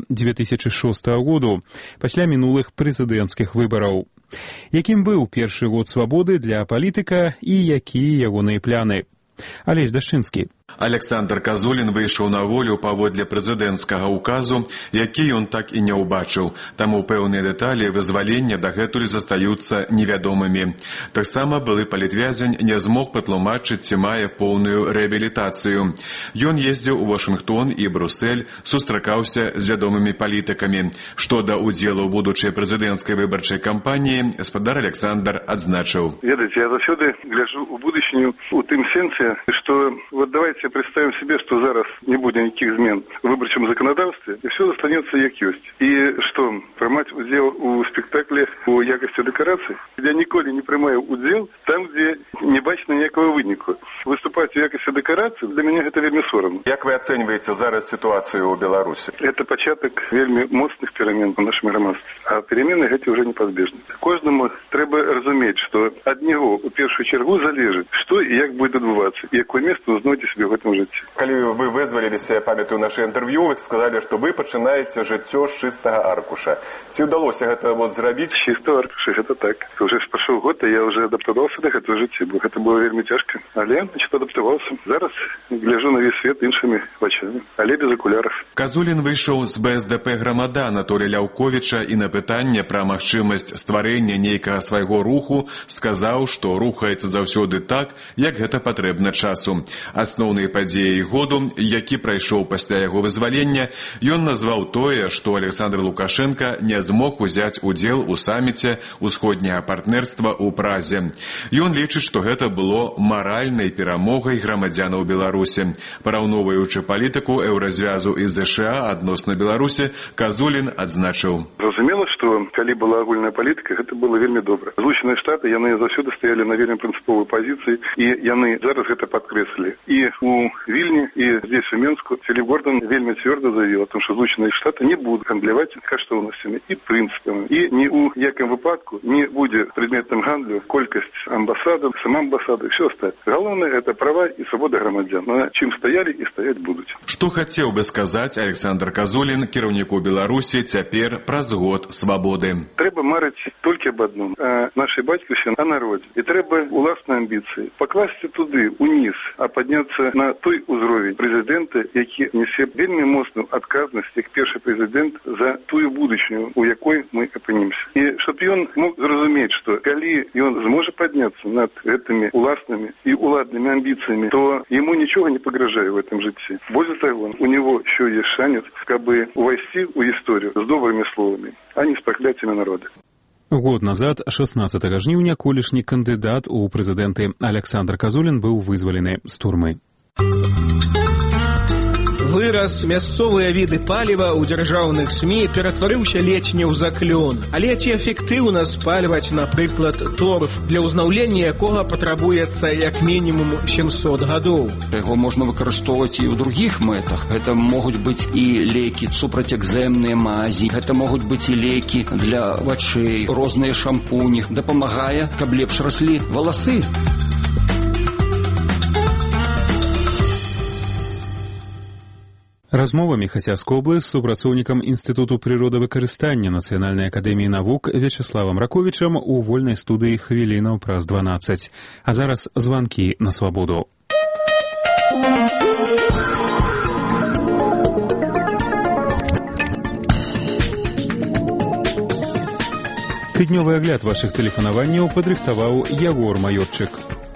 2006 году, пасля мінулых прэзідэнцкіх выбараў. Якім быў першы год свабоды для палітыка і якія ягоныя пляны? Алесь Дашчынскі. Александр Казулін выйшаў на волю паводле прэзідэнцкага ўказу, які ён так і не ўбачыў, таму пэўныя дэталі вызвалення дагэтуль застаюцца невядомымі. Таксама былы палітвязень не змог патлумачыць, ці мае поўную рэабілітацыю. Ён ездзіў у Вашынгтон і Брусэль, сустракаўся з вядомымі палітыкамі. Што да ўдзелу ў будучай прэзідэнцкай выбарчай кампаніі, спадар Александр адзначыў. Ведаеце, я заўсёды гляджу ў будучыню у тым сэнсе, што вот давайте представим себе, что зараз не будет никаких измен в выборчем законодательстве, и все останется як есть. И что, принимать удел у спектакле по якости декораций? Я николи не принимаю удел там, где не бачно никакого вынику. Выступать в якости декораций для меня это вельми соромно. Як вы оцениваете зараз ситуацию в Беларуси? Это початок вельми моцных перемен в нашем громадстве. А перемены эти уже непозбежны. Кожному треба разуметь, что от него в первую чергу залежит, что и як будет отбываться, и какое место вы знаете себе в этом житті. Коли ви визвалилися, пам'ятаю наше інтерв'ю, ви сказали, що ви починаєте життя з чистого аркуша. Чи вдалося це зробити? З чистого аркуша, це так. Вже пройшов год, і я вже адаптувався до цього життя, бо це було вельми тяжко. Але, адаптувався. Зараз гляжу на весь світ іншими очами, але без окулярів. Казулін вийшов з БСДП громада Анатолія Ляўковіча і на питання про магчымасць стварэння нейкага свайго руху сказаў, што рухаецца заўсёды так, як гэта патрэбна часу. Асноўныя падзеі году, які прайшоў пасля яго вызвалення, ён назваў тое, што Александр Лукашенко не змог узяць удзел у саміце ўсходняга партнерства ў Празе. Ён лічыць, што гэта было маральнай перамогай грамадзянаў Беларусі. Параўноўваючы палітыку еўразвязу і ЗША адносна Беларусі, Казулін адзначыў. Зразумела, што калі была агульная палітыка, гэта было вельмі добра. Злучаныя Штаты, яны заўсёды стаялі на вельмі прынцыповай пазіцыі, і яны зараз гэта падкрэслілі. И у Вильни, и здесь в Минску Филипп Гордон вельми твердо заявил о том, что Злученные Штаты не будут гандлявать каштоўнасцямі и принципами. И ни у яким выпадку не будет предметным гандлю колькость амбассадов, сама амбассада и все остальное. Главное – это права и свобода громадян. На чым стояли и стоять будут. Что хотел бы сказать Александр Казулін, кіраўніку Беларусі, цяпер праз год свободы. Трэба марыць толькі об одном – о нашей батьківщине, о народе. И трэба уласныя амбіцыі покласці туды уніз, а падняцца на той узровень прэзідэнта, які несе вельмі моцную адказнасць як першы прэзідэнт за тую будучыню, у якой мы апынімся. І чтоб ён мог зразумець, што калі ён зможа падняцца над гэтымі уласнымі і уладнымі амбіцыямі, то яму нічога не пагражае в этом жыцці. Более того, у него еще есть шанец, кабы увайсці ў гісторыю з добрымі словамі, а не з пракляццямі народа. Год назад, 16 жніўня, колішні кандыдат у прэзідэнты Александр Казулін быў вызвалены з турмы. Выраз мясцовыя віды паліва ў дзяржаўных СМІ ператварыўся ледзь не ў заклён. Але ці эфектыўна спальваць, напрыклад, торф, для ўзнаўлення якога патрабуецца як мінімум 700 гадоў? Яго можна выкарыстоўваць і ў другіх мэтах. Гэта могуць быць і лекі, супрацьэкзэмныя мазі, гэта могуць быць і лекі для вачэй, розныя шампуні. Дапамагае, каб лепш раслі валасы. Размова Міхася Скоблы з супрацоўнікам Інстытуту прыродавыкарыстання Нацыянальнай акадэміі навук Вячеславам Раковічам у вольнай студыі хвілінаў праз 12. А зараз званкі на свабоду. Тыднёвы агляд вашых тэлефанаванняў падрыхтаваў Ягор Маёрчык.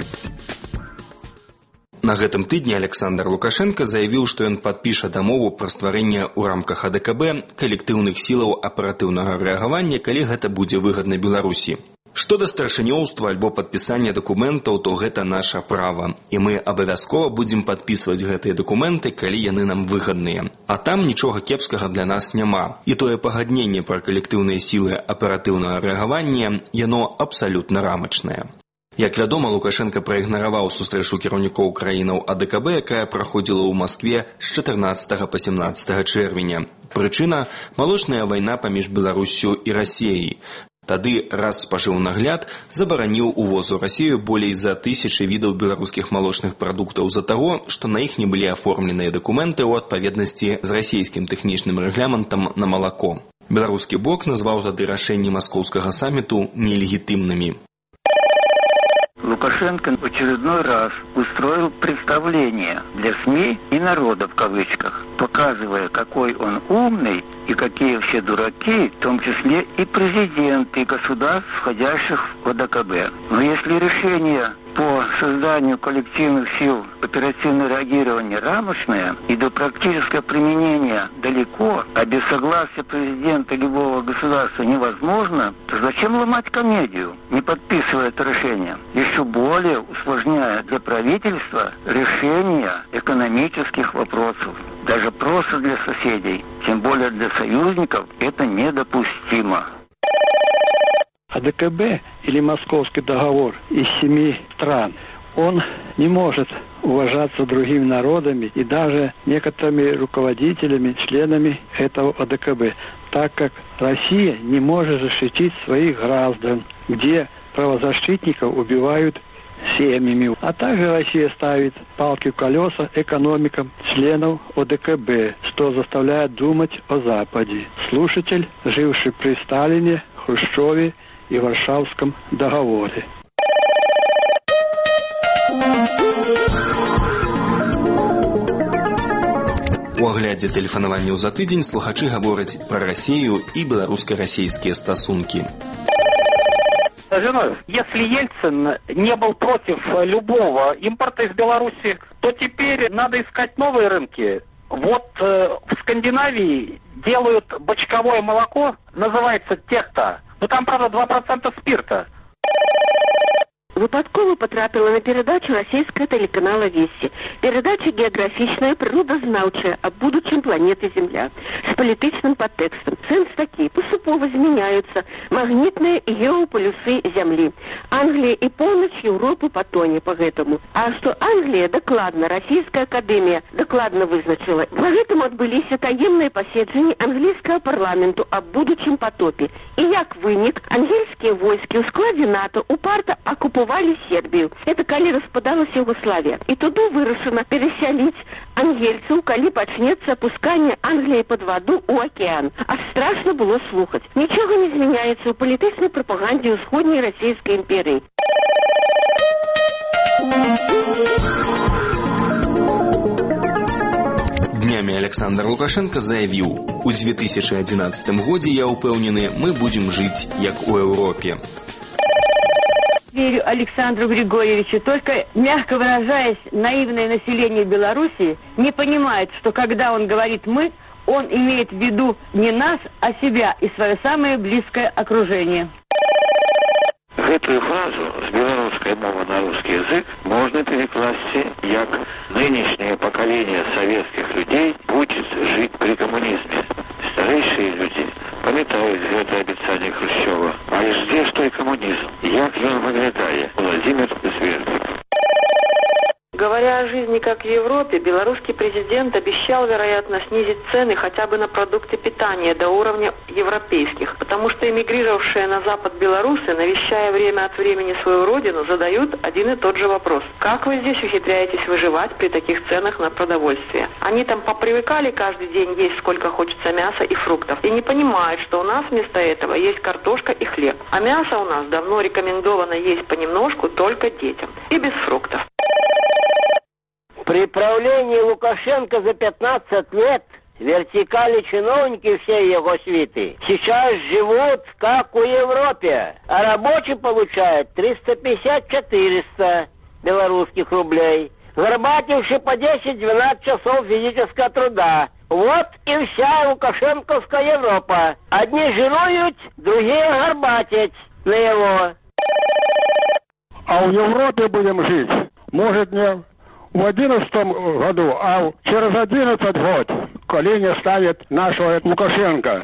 На гэтым тыдні Александр Лукашенко заявіў, што ён падпіша дамову пра стварэнне ў рамках АДКБ калектыўных сілаў аператыўнага рэагавання, калі гэта будзе выгадна Беларусі. Што да старшынёўства альбо падпісання дакументаў, то гэта наша права. І мы абавязкова будзем падпісваць гэтыя дакументы, калі яны нам выгадныя. А там нічога кепскага для нас няма. І тое пагадненне пра калектыўныя сілы аператыўнага рэагавання, яно абсалютна рамачнае. Як вядома, Лукашенко праігнараваў сустрэчу кіраўнікоў краінаў АДКБ, якая праходзіла ў Маскве з 14 па 17 чэрвеня. Прычына – малочная вайна паміж Беларуссю і Расіяй. Тады Распажыўнагляд забараніў увоз у Расію болей за 1000 відаў беларускіх малочных прадуктаў з-за таго, што на іх не былі аформленыя дакументы ў адпаведнасці з расійскім тэхнічным рэгламентам на малако. Беларускі бок назваў тады рашэнні маскоўскага самміту нелегітымнымі. Лукашенко в очередной раз устроил представление для СМИ и народа в кавычках, показывая, какой он умный и какие все дураки, в том числе и президенты государств, входящих в АДКБ. Но если решение по созданию коллективных сил оперативного реагирования рамочное и до практического применения далеко, а без согласия президента любого государства невозможно, то зачем ломать комедию, не подписывая это решение, еще более усложняя для правительства решение экономических вопросов, даже просто для соседей, тем более для союзников, это недопустимо. АДКБ или Московский договор из 7 стран, он не может уважаться другими народами и даже некоторыми руководителями, членами этого АДКБ, так как Россия не может защитить своих граждан, где правозащитников убивают семьями. А также Россия ставит палки в колеса экономикам членов ОДКБ, что заставляет думать о Западе. Слушатель, живший при Сталине, Хрущеве и Варшавском договоре. У аглядзе тэлефанаванняў за тыдзень слухачы гавораць пра Расію і беларуска-расійскія стасункі. Если Ельцин не был против любого импорта из Беларуси, то теперь надо искать новые рынки. Вот в Скандинавии делают бочковое молоко, называется техта. Но там, правда, 2% спирта. Випадково потрапила на передачу российского телеканала «Вести». Передача географичная, природознавчая о будущем планеты Земля с политичным подтекстом. Сенс такие. Поступово изменяются магнитные и геополюсы Земли. Англия и полночь Европы по тоне по этому. А что Англия докладно, Российская академия докладно вызначила. По этому отбылись таемные поседжения английского парламенту об будущем потопе. И як вынік, ангельские войски в складе НАТО упарто оккупировали Сербию. Это коли распадалась Югославия. И туду вырашено переселить ангельцев, коли почнется опускание Англии под воду у океан. Аж страшно было слухать. Ничего не изменяется в политической пропаганде Усходней Российской империи. Днямі Александр Лукашенко заявіў: «У 2011 годзе, я ўпэўнены, мы будем жыць, як у Европе». Верю Александру Григорьевичу, только, мягко выражаясь, наивное население Беларуси не понимает, что когда он говорит «мы», он имеет в виду не нас, а себя и свое самое близкое окружение. Гэтую фразу з беларускай мовы на русский язык можно перекласти як «нынешнее поколение советских людей будет жить при коммунизме». Старейшие люди памятаюць гэта абяцанне Хрущева. Але ж дзе ж той камунізм? Як ён выглядае? Владимир Зверник. Говоря о жизни как в Европе, белорусский президент обещал, вероятно, снизить цены хотя бы на продукты питания до уровня европейских, потому что эмигрировавшие на Запад белорусы, навещая время от времени свою родину, задают один и тот же вопрос. Как вы здесь ухитряетесь выживать при таких ценах на продовольствие? Они там попривыкали каждый день есть сколько хочется мяса и фруктов и не понимают, что у нас вместо этого есть картошка и хлеб. А мясо у нас давно рекомендовано есть понемножку только детям и без фруктов. При правлении Лукашенко за 15 лет вертикали чиновники всей его свиты сейчас живут как у Европе, а рабочий получает 350-400 белорусских рублей, горбативший по 10-12 часов физического труда. Вот и вся лукашенковская Европа. Одни жируют, другие горбатят на его. А в Европе будем жить, может, не в 2011 году, а через 11 год, коли не ставит нашего Лукашенко.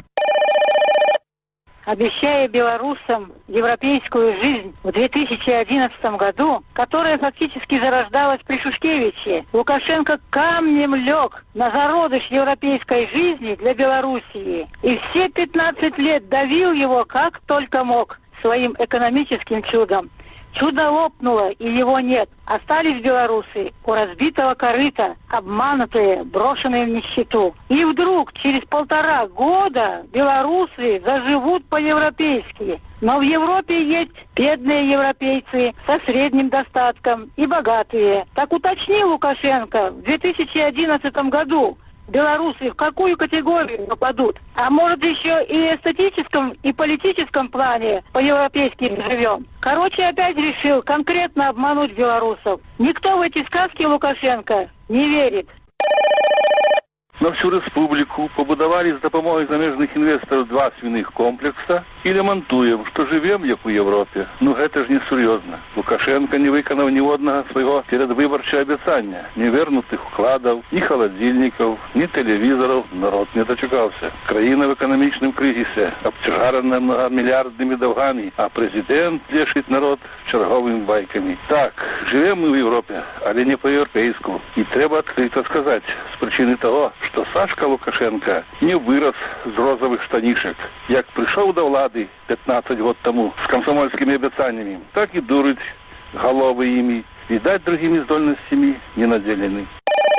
Обещая белорусам европейскую жизнь в 2011 году, которая фактически зарождалась при Шушкевиче, Лукашенко камнем лег на зародыш европейской жизни для Белоруссии и все 15 лет давил его как только мог своим экономическим чудом. Чудо лопнуло, и его нет. Остались белорусы у разбитого корыта, обманутые, брошенные в нищету. И вдруг, через 1,5 года, белорусы заживут по-европейски. Но в Европе есть бедные европейцы со средним достатком и богатые. Так уточнил Лукашенко в 2011 году. Белорусы в какую категорию попадут? А может, еще и в эстетическом, и политическом плане по-европейски живем? Короче, опять решил конкретно обмануть белорусов. Никто в эти сказки Лукашенко не верит. На всю республіку побудували з допомогою заміжних інвесторів 2 свиних комплекса і лямантуємо, що живемо, як у Європі. Ну, гэта ж не серйозно. Лукашенко не виконав ні одного свого передвиборчого обіцяння. Ні вернутих вкладів, ні холодильників, ні телевізорів народ не дочекався. Країна в економічному кризисі, обтяжарена многомільярдними довгами, а президент лишить народ черговими байками. Так, живемо ми в Європі, але не по-європейську. І треба відкрито сказати, з причини того, что Сашка Лукашенко не вырос з розовых штанишек. Як пришел до влады 15 год тому с комсомольскими обещаниями, так и дурить головы ими, видать, другими здольностями не наделены.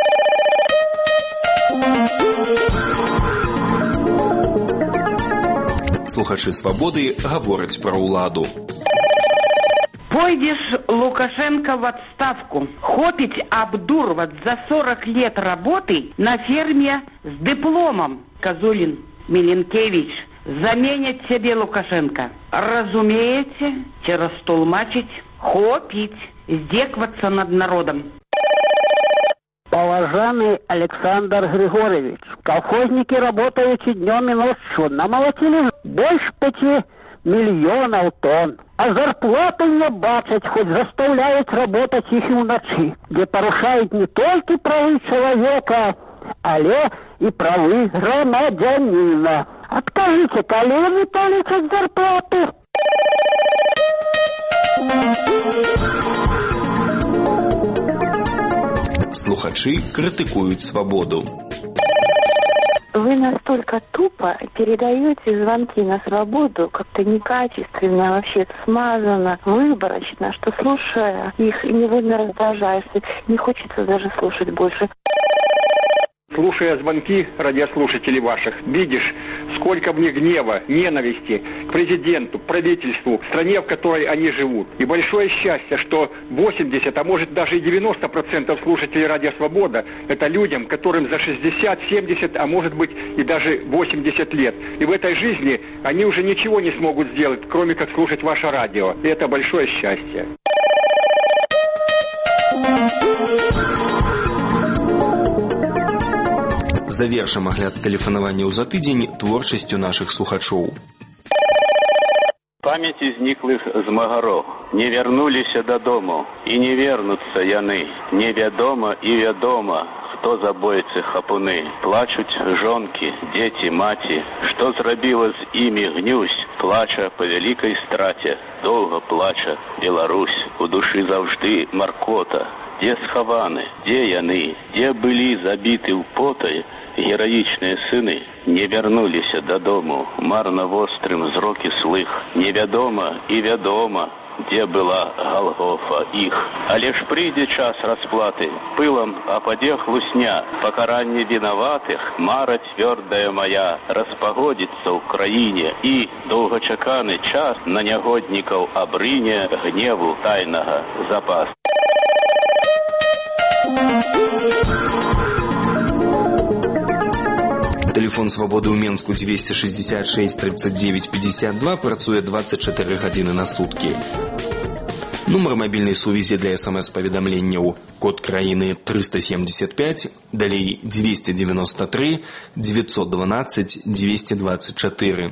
Слухачы «Свабоды» гавораць пра ўладу. Пойдешь, Лукашенко, в отставку. Хопить обдурвать за 40 лет работы на ферме с дипломом. Козулин, Миленкевич, заменят себе Лукашенко. Разумеете, через толмачить, хопить, издеваться над народом. Уважаемый Александр Григорьевич, колхозники, работающие днем и ночью, намолотили больше 5 миллионов тонн. А зарплаты не бачать, хоть заставляют работать их и вночи, где порушают не только правы человека, але и правы громадянина. Откажите, коли они получат зарплату? Слухачи критикують «Свободу». Вы настолько тупо передаете звонки на «Свободу», как-то некачественно, вообще смазано, выборочно, что, слушая их, невольно раздражаешься, не хочется даже слушать больше. Слушая звонки радиослушателей ваших, видишь, сколько в них гнева, ненависти к президенту, правительству, стране, в которой они живут. И большое счастье, что 80, а может даже и 90% слушателей «Радио Свобода» — это людям, которым за 60, 70, а может быть и даже 80 лет. И в этой жизни они уже ничего не смогут сделать, кроме как слушать ваше радио. И это большое счастье. Завершым агляд тэлефанаванняў за тыдзень творчасцю нашых слухачоў. Памяці зніклых змагароў не вярнуліся дадому, і не вернуцца яны. Невядома і вядома, хто забойцы хапуны. Плачуць жонкі, дзеці, маці, што зрабіла з імі гнюсь. Плача па вялікай страце, доўга плача Беларусь. У душы заўжды маркота. Дзе схаваны, дзе яны, дзе былі забіты ў потай гераічныя сыны, не вярнуліся дадому, марна вострым зрокі слых. Невядома і вядома, дзе была Галгофа іх. Але ж прыйдзе час расплаты, пылам ападзе хлусня, пакаранне вінаватых, мара цвёрдая моя, распагодзіцца ў краіне, і доўгачаканы час на нягоднікаў абрыне гневу тайнага запас. Тэлефон свабоды ў Менску 266 39 52 працуе 24 гадзіны на суткі. Нумар мабільнай сувязі для СМС-паведамленняў код краіны 375, далей 293 912 224.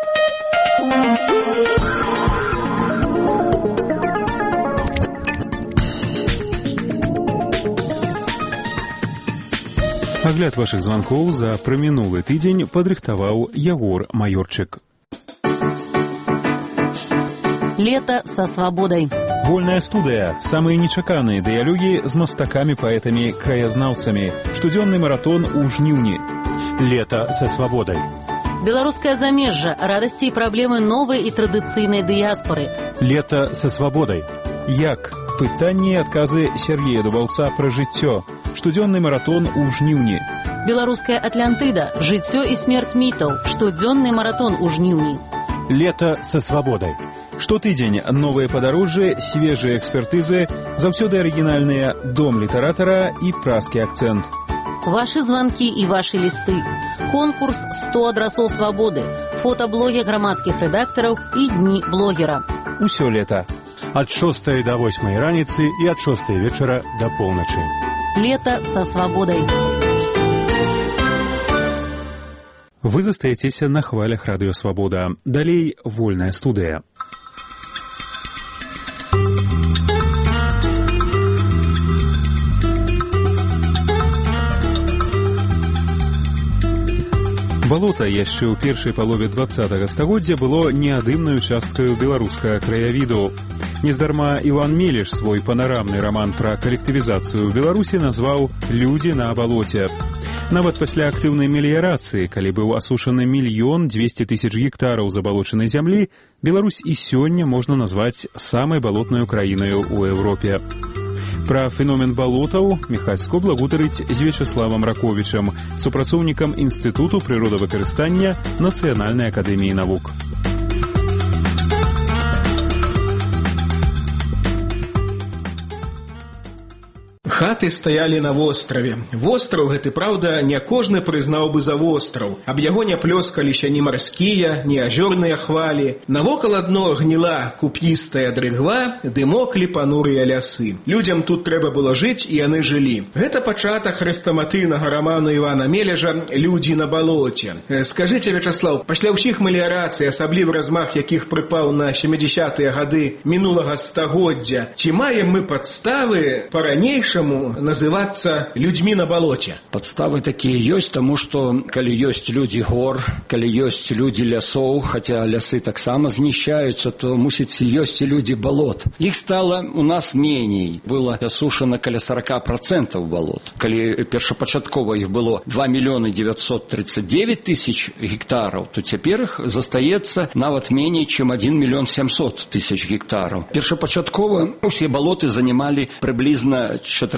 Агляд вашых званкоў за прамінулы тыдзень падрыхтаваў Ягор Маёрчык. Лето со свободой. Вольная студыя. Самыя нечаканыя дыялогі з мастакамі, паэтамі, краязнаўцамі. Штодзённы маратон у жніўні. Лето со свободой. Белорусское замежжа. Радости и проблемы новой и традыцыйнай дыяспоры. Лето со свободой. Як? Пытанні і адказы Сергея Дубаўца пра жыццё. Штодзённы маратон у жніўні. Беларуская Атлантыда. Жыццё і смерць мітаў. Штодзённы маратон у жніўні. Лето со свободой. Штотыдзень новыя падарожжы, свежыя экспертызы, заўсёды арыгінальныя дом літаратара і празкі акцэнт. Ваши звонки и ваши листы. Конкурс «100 адрасоў свободы». Фотоблоги грамадскіх рэдактараў і дні блогера. Усё лета. От 6 до 8 раніцы и от 6 вечера до полночи. Лето со свободой. Вы застаецеся на хвалях Радыё Свабода. Далей вольная студыя. Балота яшчэ ў першай палове 20-го стагоддзя было неадымнаю часткаю беларускага краявіду. Нездарма Іван Меліш свой панарамны раман пра калектывізацыю ў Беларусі назваў «Людзі на балоце». Нават пасля актыўнай меліярацыі, калі быў асушаны 1 200 000 гектараў забалочанай зямлі, Беларусь і сёння можна назваць самай балотнаю краінаю ў Еўропе. Пра феномен балотаў Міхаль Скобла гутарыць з Вячеславам Раковічам, супрацоўнікам Інстытуту прыродавыкарыстання Нацыянальнай акадэміі навук. Хаты стаялі на востраве. Востраў гэты, праўда, не кожны прызнаў бы за востраў. Аб яго не плёскаліся ні марскія, ні азёрныя хвалі. Навокал адно гніла куп'істая дрыгва, ды моклі панурыя лясы. Людзям тут трэба было жыць, і яны жылі. Гэта пачатак хрэстаматыйнага раману Івана Мележа «Людзі на балоце». Скажыце, Вячаслаў, пасля ўсіх меліярацый, асаблівы размах якіх прыпаў на 70-е гады мінулага стагоддзя, ці маем мы падставы па-ранейшаму называться людьми на болоте? Подставы такие есть, тому что калі есть люди гор, калі есть люди лясоў, хотя лясы таксама знішчаюцца, то мусіць ёсць і люди болот. Их стало у нас меней. Было асушана каля 40% болот. Калі першапачаткова их было 2 939 000 гектараў, то цяпер их застаецца нават меней, чым 1 700 000 гектараў. Першапачаткова усе балоты занимали приблизно 14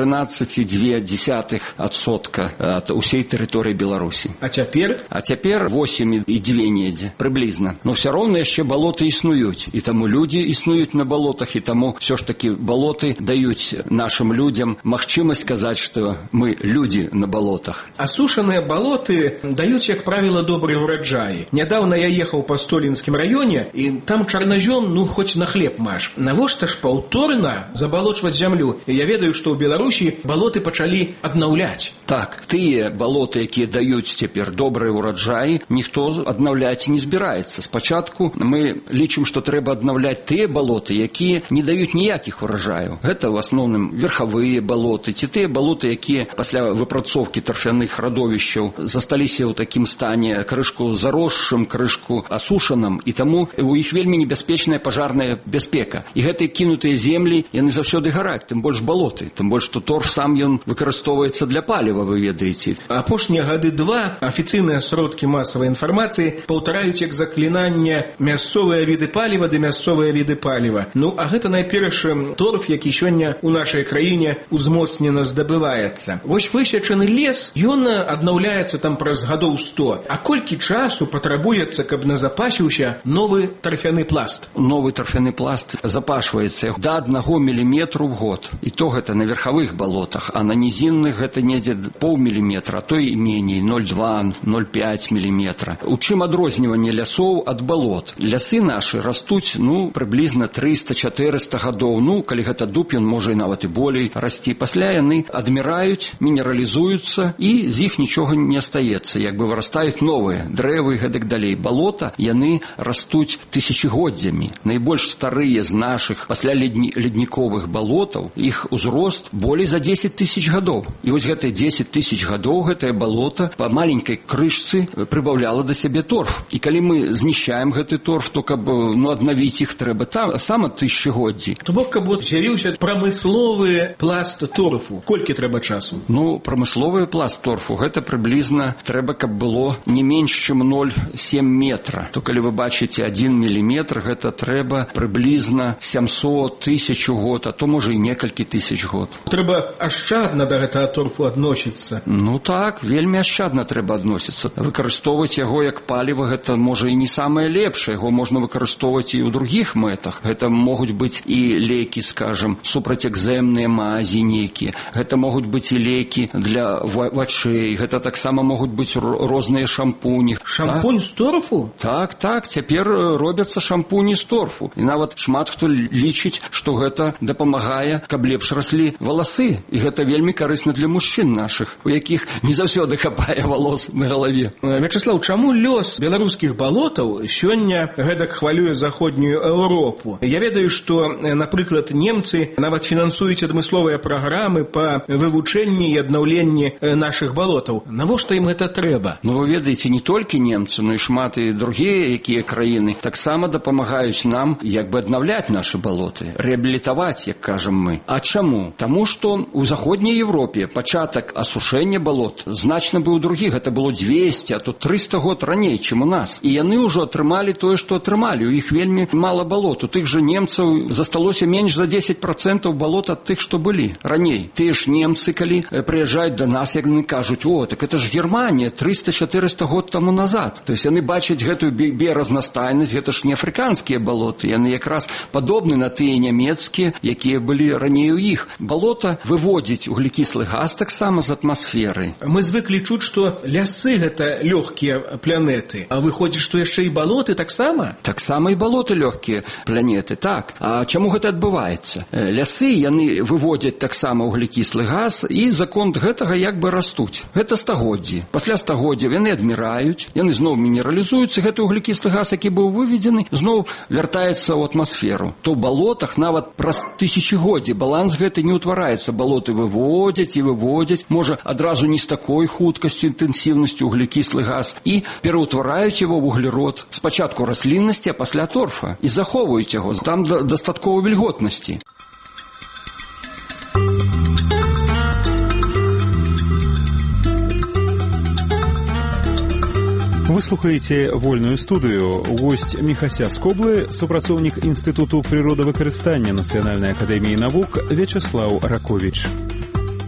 13,2% ад усей тэрыторыі Беларусі. А цяпер? А цяпер 8,2 недзе, прыблізна. Но все роўна яшчэ балоты існуюць. І таму людзі існуюць на балотах, і таму все ж таки балоты даюць нашим людям магчымасць сказаць, што мы людзі на балотах. Асушаныя балоты даюць, як правіла, добрыя ўраджаі. Нядаўна я ехаў па Столінскім раёне, і там чарназём, ну, хоць на хлеб маш. Навошта ж паўторна забалочваць зямлю? І я ведаю, што ў Беларусі балоты пачалі аднаўляць. Так, тыя балоты, якія даюць цяпер добрыя ўраджаі, ніхто аднаўляць не збіраецца. Спачатку мы лічым, што трэба аднаўляць тыя балоты, якія не даюць ніякіх ураджаяў. Гэта в асноўным верхавыя балоты, ці тыя балоты, якія пасля выпрацоўкі тарфяных радовішчаў засталіся ў такім стане крышку заросшым, крышку асушаным, і таму у іх вельмі небяспечная пажарная бяспека. І гэтыя кінутыя землі, яны заўсёды гараць, тым больш балоты, тым больш, што торф сам ён выкарыстоўваецца для паліва, вы ведаеце. Апошнія гады два афіцыйныя сродкі масавай інфармацыі паўтараюць як заклінанне мясцовыя віды паліва ды мясцовыя віды паліва. Ну, а гэта найперш торф, які сёння ў нашай краіне узмоцнена здабываецца. Вось высечаны лес, ён аднаўляецца там праз гадоў 100. А колькі часу патрабуецца, каб назапасіўся новы тарфяны пласт? Новы тарфяны пласт запашваецца да 1 міліметру в год. І то гэта на верхавых балотах, а на нізінных гэта недзе пол міліметра, а то і меней, 0,2-0,5 міліметра. У чым адрозніванне лясоў ад балот? Лясы нашы растуць, ну, прыблізна 300-400 гадоў. Ну, калі гэта дуб, ён можа і нават і болей расці. Пасля яны адміраюць, мінералізуюцца, і з іх нічога не астаецца. Як бы вырастаюць новыя дрэвы і гэтак далей. Балота, яны растуць тысячагоддзямі. Найбольш старыя з нашых пасля ледніковых балотаў, іх узрост болей за 10 тысяч гадоў. І вось гэтыя 10 тысяч гадоў гэтае балота па маленькай крышцы прыбаўляла да сябе торф. І калі мы знішчаем гэты торф, то каб аднавіць іх трэба сама тысячагоддзі. То бок, каб з'явіўся прамысловы пласт торфу, колькі трэба часу? Ну, прамысловы пласт торфу, гэта прыблізна трэба, каб было не менш, чым 0,7 метра. То калі вы бачыце 1 міліметр, гэта трэба прыблізна 700 тысяч год, а то можа і некалькі тысяч год. Трэба ашчадна да гэтага торфу адносіцца. Ну так, вельмі ашчадна трэба адносіцца. Выкарыстоўваць яго як паліва, гэта можа і не самае лепшае. Яго можна выкарыстоўваць і ў другіх мэтах. Гэта могуць быць і лекі, скажам, супрацьэкзэмныя мазі нейкія. Гэта могуць быць і лекі для вачэй. Гэта таксама могуць быць розныя шампуні. Шампунь з торфу? Так, цяпер робяцца шампуні з торфу. І нават шмат хто лічыць, што гэта дапамагае, каб лепш раслі валасы. І гэта вельмі карысна для мужчын нашых, у якіх не заўсёды хапае валос на галаве. Вячеслав, чаму лёс беларускіх балотаў сёння гэтак хвалюе заходнюю Еўропу? Я ведаю, што, напрыклад, немцы нават фінансуюць адмысловыя праграмы па вывучэнні і аднаўленні нашых балотаў. Навошта ім гэта трэба? Ну, вы ведаеце, не толькі немцы, но і шмат і другія, якія краіны таксама дапамагаюць нам як бы аднаўляць нашы балоты, рэабілітаваць, як кажам мы. А чаму? Таму што ў заходняй Европе пачатак асушэння балот значна быў другі. Гэта было 200, а то 300 год раней, чым у нас. І яны ўжо атрымалі тое, што атрымалі. У іх вельмі мала балот. У тых жа немцаў засталося менш за 10% балот ад тых, што былі раней. Тыя ж немцы, калі прыязджаюць да нас, як яны кажуць: о, так это ж Германія 300-400 год таму назад. То есть яны бачаць гэтую біяразнастайнасць, гэта ж не афрыканскія балоты, яны якраз падобны на тыя нямецкія, якія былі раней у іх. Балота выводзіць вуглекіслы газ таксама з атмасферы. Мы звыклі чуць, што лясы гэта лёгкія планеты, а выходзіць, што яшчэ і балоты таксама? Таксама і балоты лёгкія планеты, так. А чаму гэта адбываецца? Лясы, яны выводзяць таксама вуглекіслы газ, і за конт гэтага як бы растуць. Гэта стагоддзі. Пасля стагоддзяў яны адміраюць, яны зноў мінералізуюцца, гэты вуглекіслы газ, які быў выведзены, зноў вяртаецца ў атмасферу. То ў балотах нават праз тысячагоддзі баланс гэты не ўтвараецца. Балоты выводзяць і выводзяць, можа адразу не з такой хуткасцю, інтэнсіўнасцю вуглекіслы газ, і пераўтвараюць яго в вуглерод. Спачатку расліннасці, а пасля торфа. І захоўваюць яго. Там дастаткова вільготнасці. Вы слухаеце вольную студыю. Госць Міхася Скоблы, супрацоўнік Інстытуту прыродавыкарыстання Нацыянальнай акадэміі навук Вячеслав Раковіч.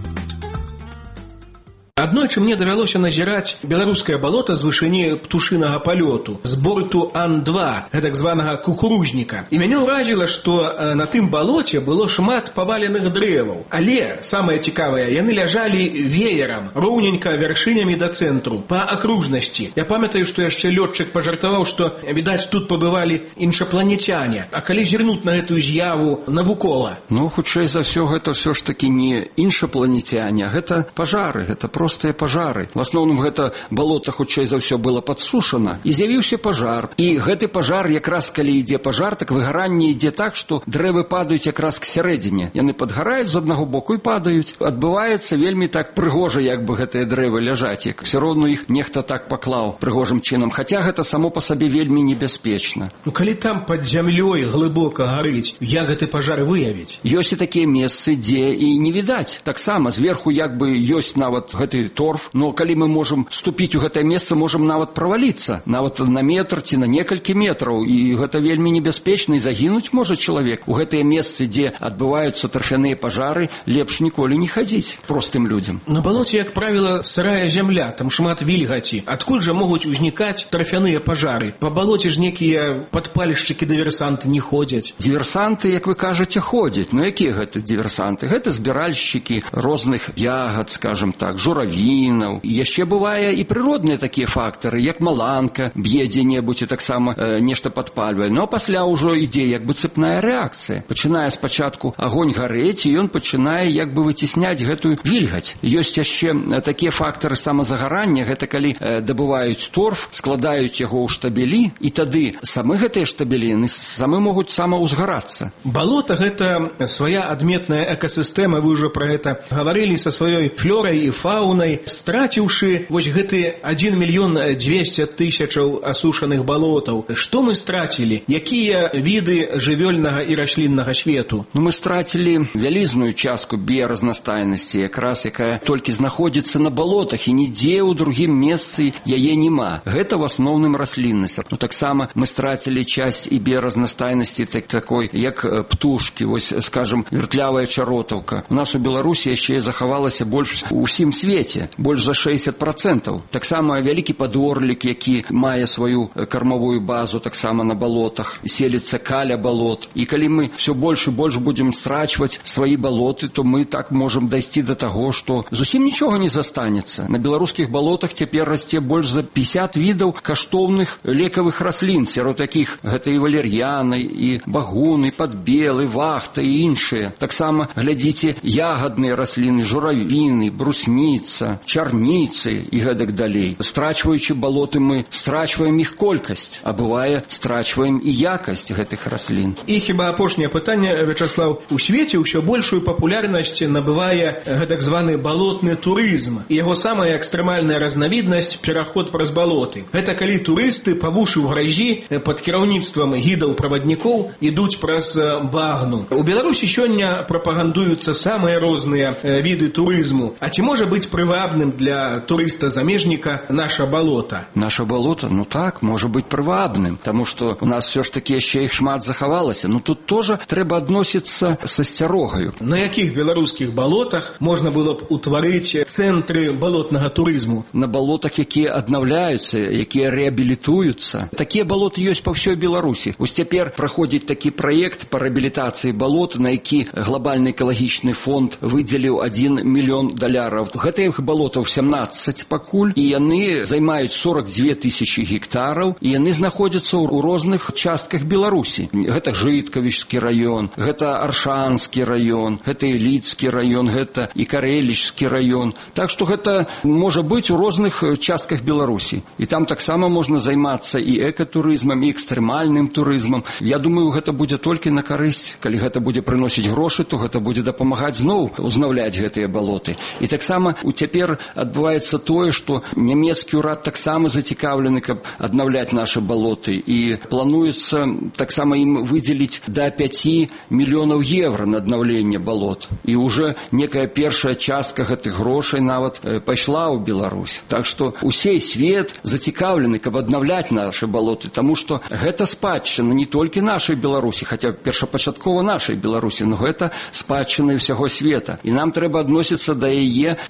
Аднойчы мне давялося назіраць беларускае балота з вышыні птушынага палёту, з борту Ан-2, гэтак званага кукурузніка. І мяне ўразіла, што на тым балоце было шмат паваленых дрэваў. Але, самае цікавае, яны ляжалі веерам, роўненька вяршынямі да цэнтру, па акружнасці. Я памятаю, што яшчэ лётчык пажартаваў, што, відаць, тут пабывалі іншапланецяне. А калі зірнуць на гэтую з'яву навукова? Ну, хутчэй за ўсё, гэта ўсё ж такі не іншапланецяне, а гэта пажары, гэта простыя пажары. В асноўным гэта балота, хутчэй за ўсё, было падсушана, і з'явіўся пажар. І гэты пажар, якраз калі ідзе пажар, так выгаранне ідзе так, што дрэвы падаюць якраз к сярэдзіне. Яны падгараюць з аднаго боку і падаюць. Адбываецца вельмі так прыгожа, як бы гэтыя дрэвы ляжаць, як все роўно іх нехта так паклаў прыгожым чынам. Хаця гэта само па сабе вельмі небяспечна. Ну, калі там пад зямлёй глыбока гарыць, як гэты пажар выявіць? Ёсць і такія месцы, дзе і не відаць. Таксама зверху як бы ёсць нават гэты торф, но калі мы можам ступіць у гэтае месца, можам нават праваліцца, нават на метр ці на некалькі метраў, і гэта вельмі небяспечна, і загінуць можа чалавек. У гэтыя месцы, дзе адбываюцца тарфяныя пажары, лепш ніколі не хадзіць простым людзям. На балоце, як правіла, сырая зямля, там шмат вільгаці. Адкуль жа могуць узнікаць тарфяныя пажары? Па балоце ж некія падпальшчыкі-дыверсанты не ходзяць. Дыверсанты, як вы кажаце, ходзяць. Ну, якія гэта дыверсанты? Гэта збіральшчыкі розных ягад, скажем так, журавінаў. Яшчэ бывае і прыродныя такія фактары, як маланка б'е дзе-небудзь і таксама нешта падпальвае. Ну, а пасля ўжо ідзе як бы цэпная рэакцыя. Пачынае спачатку агонь гарэць, і ён пачынае як бы выцісняць гэтую вільгаць. Ёсць яшчэ такія фактары самазагарання, гэта калі дабываюць торф, складаюць яго ў штабелі, і тады самы гэтыя штабелі самы могуць самаўзгарацца. Балота — гэта свая адметная экасістэма, вы ўжо пра гэта гаварылі, са сваёй флорай і фаунай, страціўшы вось гэты 1 мільён 200 тысячаў асушаных балотаў. Што мы страцілі? Якія віды жывёльнага і расліннага свету? Ну, мы страцілі вялізную частку біяразнастайнасці, якраз якая толькі знаходзіцца на балотах, і нідзе ў другім месцы яе няма. Гэта в асноўным расліннасць. Ну, таксама мы страцілі часть і біяразнастайнасці такой, як птушкі, вось, скажем, вертлявая чаротаўка. У нас у Беларусі яшчэ захавалася больш у ўсім свеце, больш за 60%. Таксама вялікі падорлік, які мае сваю кармавую базу таксама на балотах, селіцца каля балот. І калі мы все больш і больш будзем страчваць свае балоты, то мы так можам дайсці да таго, што зусім нічога не застанецца. На беларускіх балотах цяпер расце больш за 50 відаў каштоўных лекавых раслін, сярод якіх гэта і валер'яны, і багуны, падбелы, вахта і іншыя. Таксама глядзіце ягадныя расліны, журавіны, брусніца, чарніцы і гэтак далей. Страчваючы балоты, мы страчваем іх колькасць, а бывае страчваем і якасць гэтых раслін. І хіба апошняе пытанне, Вячаслав, у свеце ўсё большую папулярнасць набывае гэтак званы балотны турызм. І яго самая экстрэмальная разнавіднасць — пераход праз балоты. Гэта калі турысты па вушы ў гразі пад кіраўніцтвам гідаў-праваднікоў ідуць праз багну. У Беларусі сёння прапагандуюцца самыя розныя віды турызму. А ці можа быць прывабным для турыста-замежніка наша балота? Наша балота? Ну так, можа быць прывабным, таму што у нас все ж таки яшчэ іх шмат захавалася. Ну тут тоже трэба адносіцца са асцярогаю. На якіх беларускіх балотах можна было б утварыць цэнтры балотнага турызму? На балотах, якія аднаўляюцца, якія рэабілітуюцца. Такія балоты ёсць па ўсёй Беларусі. Вось цяпер праходзіць такі праект па рэабілітацыі балот, на які глобальны экалагічны фонд выдзеліў $1 мільён. Гэтых балотаў 17 пакуль, і яны займаюць 42 тысячи гектараў, і яны знаходзяцца ў розных частках Беларусі. Гэта Жыткавічскі раён, гэта Аршанскі раён, гэта Іліцкі раён, гэта і Карэлічскі раён. Так што гэта можа быць у розных частках Беларусі. І там таксама можна займацца і экатурызмам, і экстрэмальным турызмам. Я думаю, гэта будзе толькі на карысць. Калі гэта будзе прыносіць грошы, то гэта будзе дапамагаць зноў узнаўляць гэтыя балоты. І таксама цяпер адбываецца тое, што нямецкі ўрад таксама зацікаўлены, каб аднаўляць нашы балоты. І плануецца таксама ім выдзеліць да 5 мільёнаў евро на аднаўленне балот. І ўжо некая першая частка гэтых грошай нават пайшла ў Беларусь. Так што усей свет зацікаўлены, каб аднаўляць нашы балоты, таму што гэта спадчына не толькі нашай Беларусі, хаця першапачаткова нашай Беларусі, но гэта спадчына ўсяго света. І нам трэба адносіцца да яе, каб яе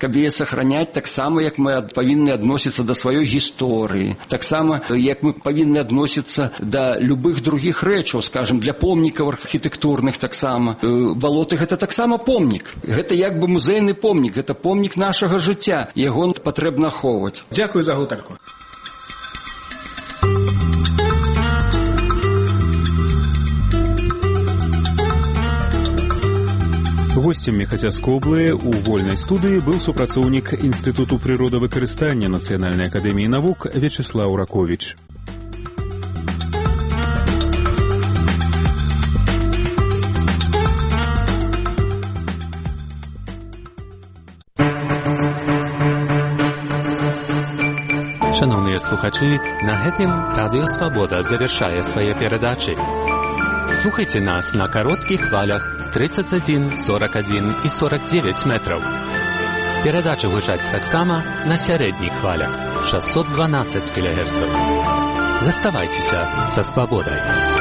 сохранять таксама, як мы павінны адносіцца да сваёй гісторыі, таксама, як мы павінны адносіцца да любых другіх рэчаў, скажем, для помнікаў архітэктурных таксама. Балоты гэта таксама помнік. Гэта як бы музейны помнік, гэта помнік нашага жыцця. Яго патрэбна ахоўваць. Дзякую за гутарку. Гостем Мехаця-Скоблы у вольнай студыі быў супрацоўнік Інстытуту прыродавыкарыстання Нацыянальнай акадэміі навук Вячеслаў Раковіч. Шановныя слухачы, на гэтым Радыё Свабода завяршае свае перадачы. Слухайте нас на кароткіх хвалях 31, 41 і 49 метраў. Перадачы гучаць таксама на сярэдніх хвалях 612 кГц. Заставайцеся са свабодай.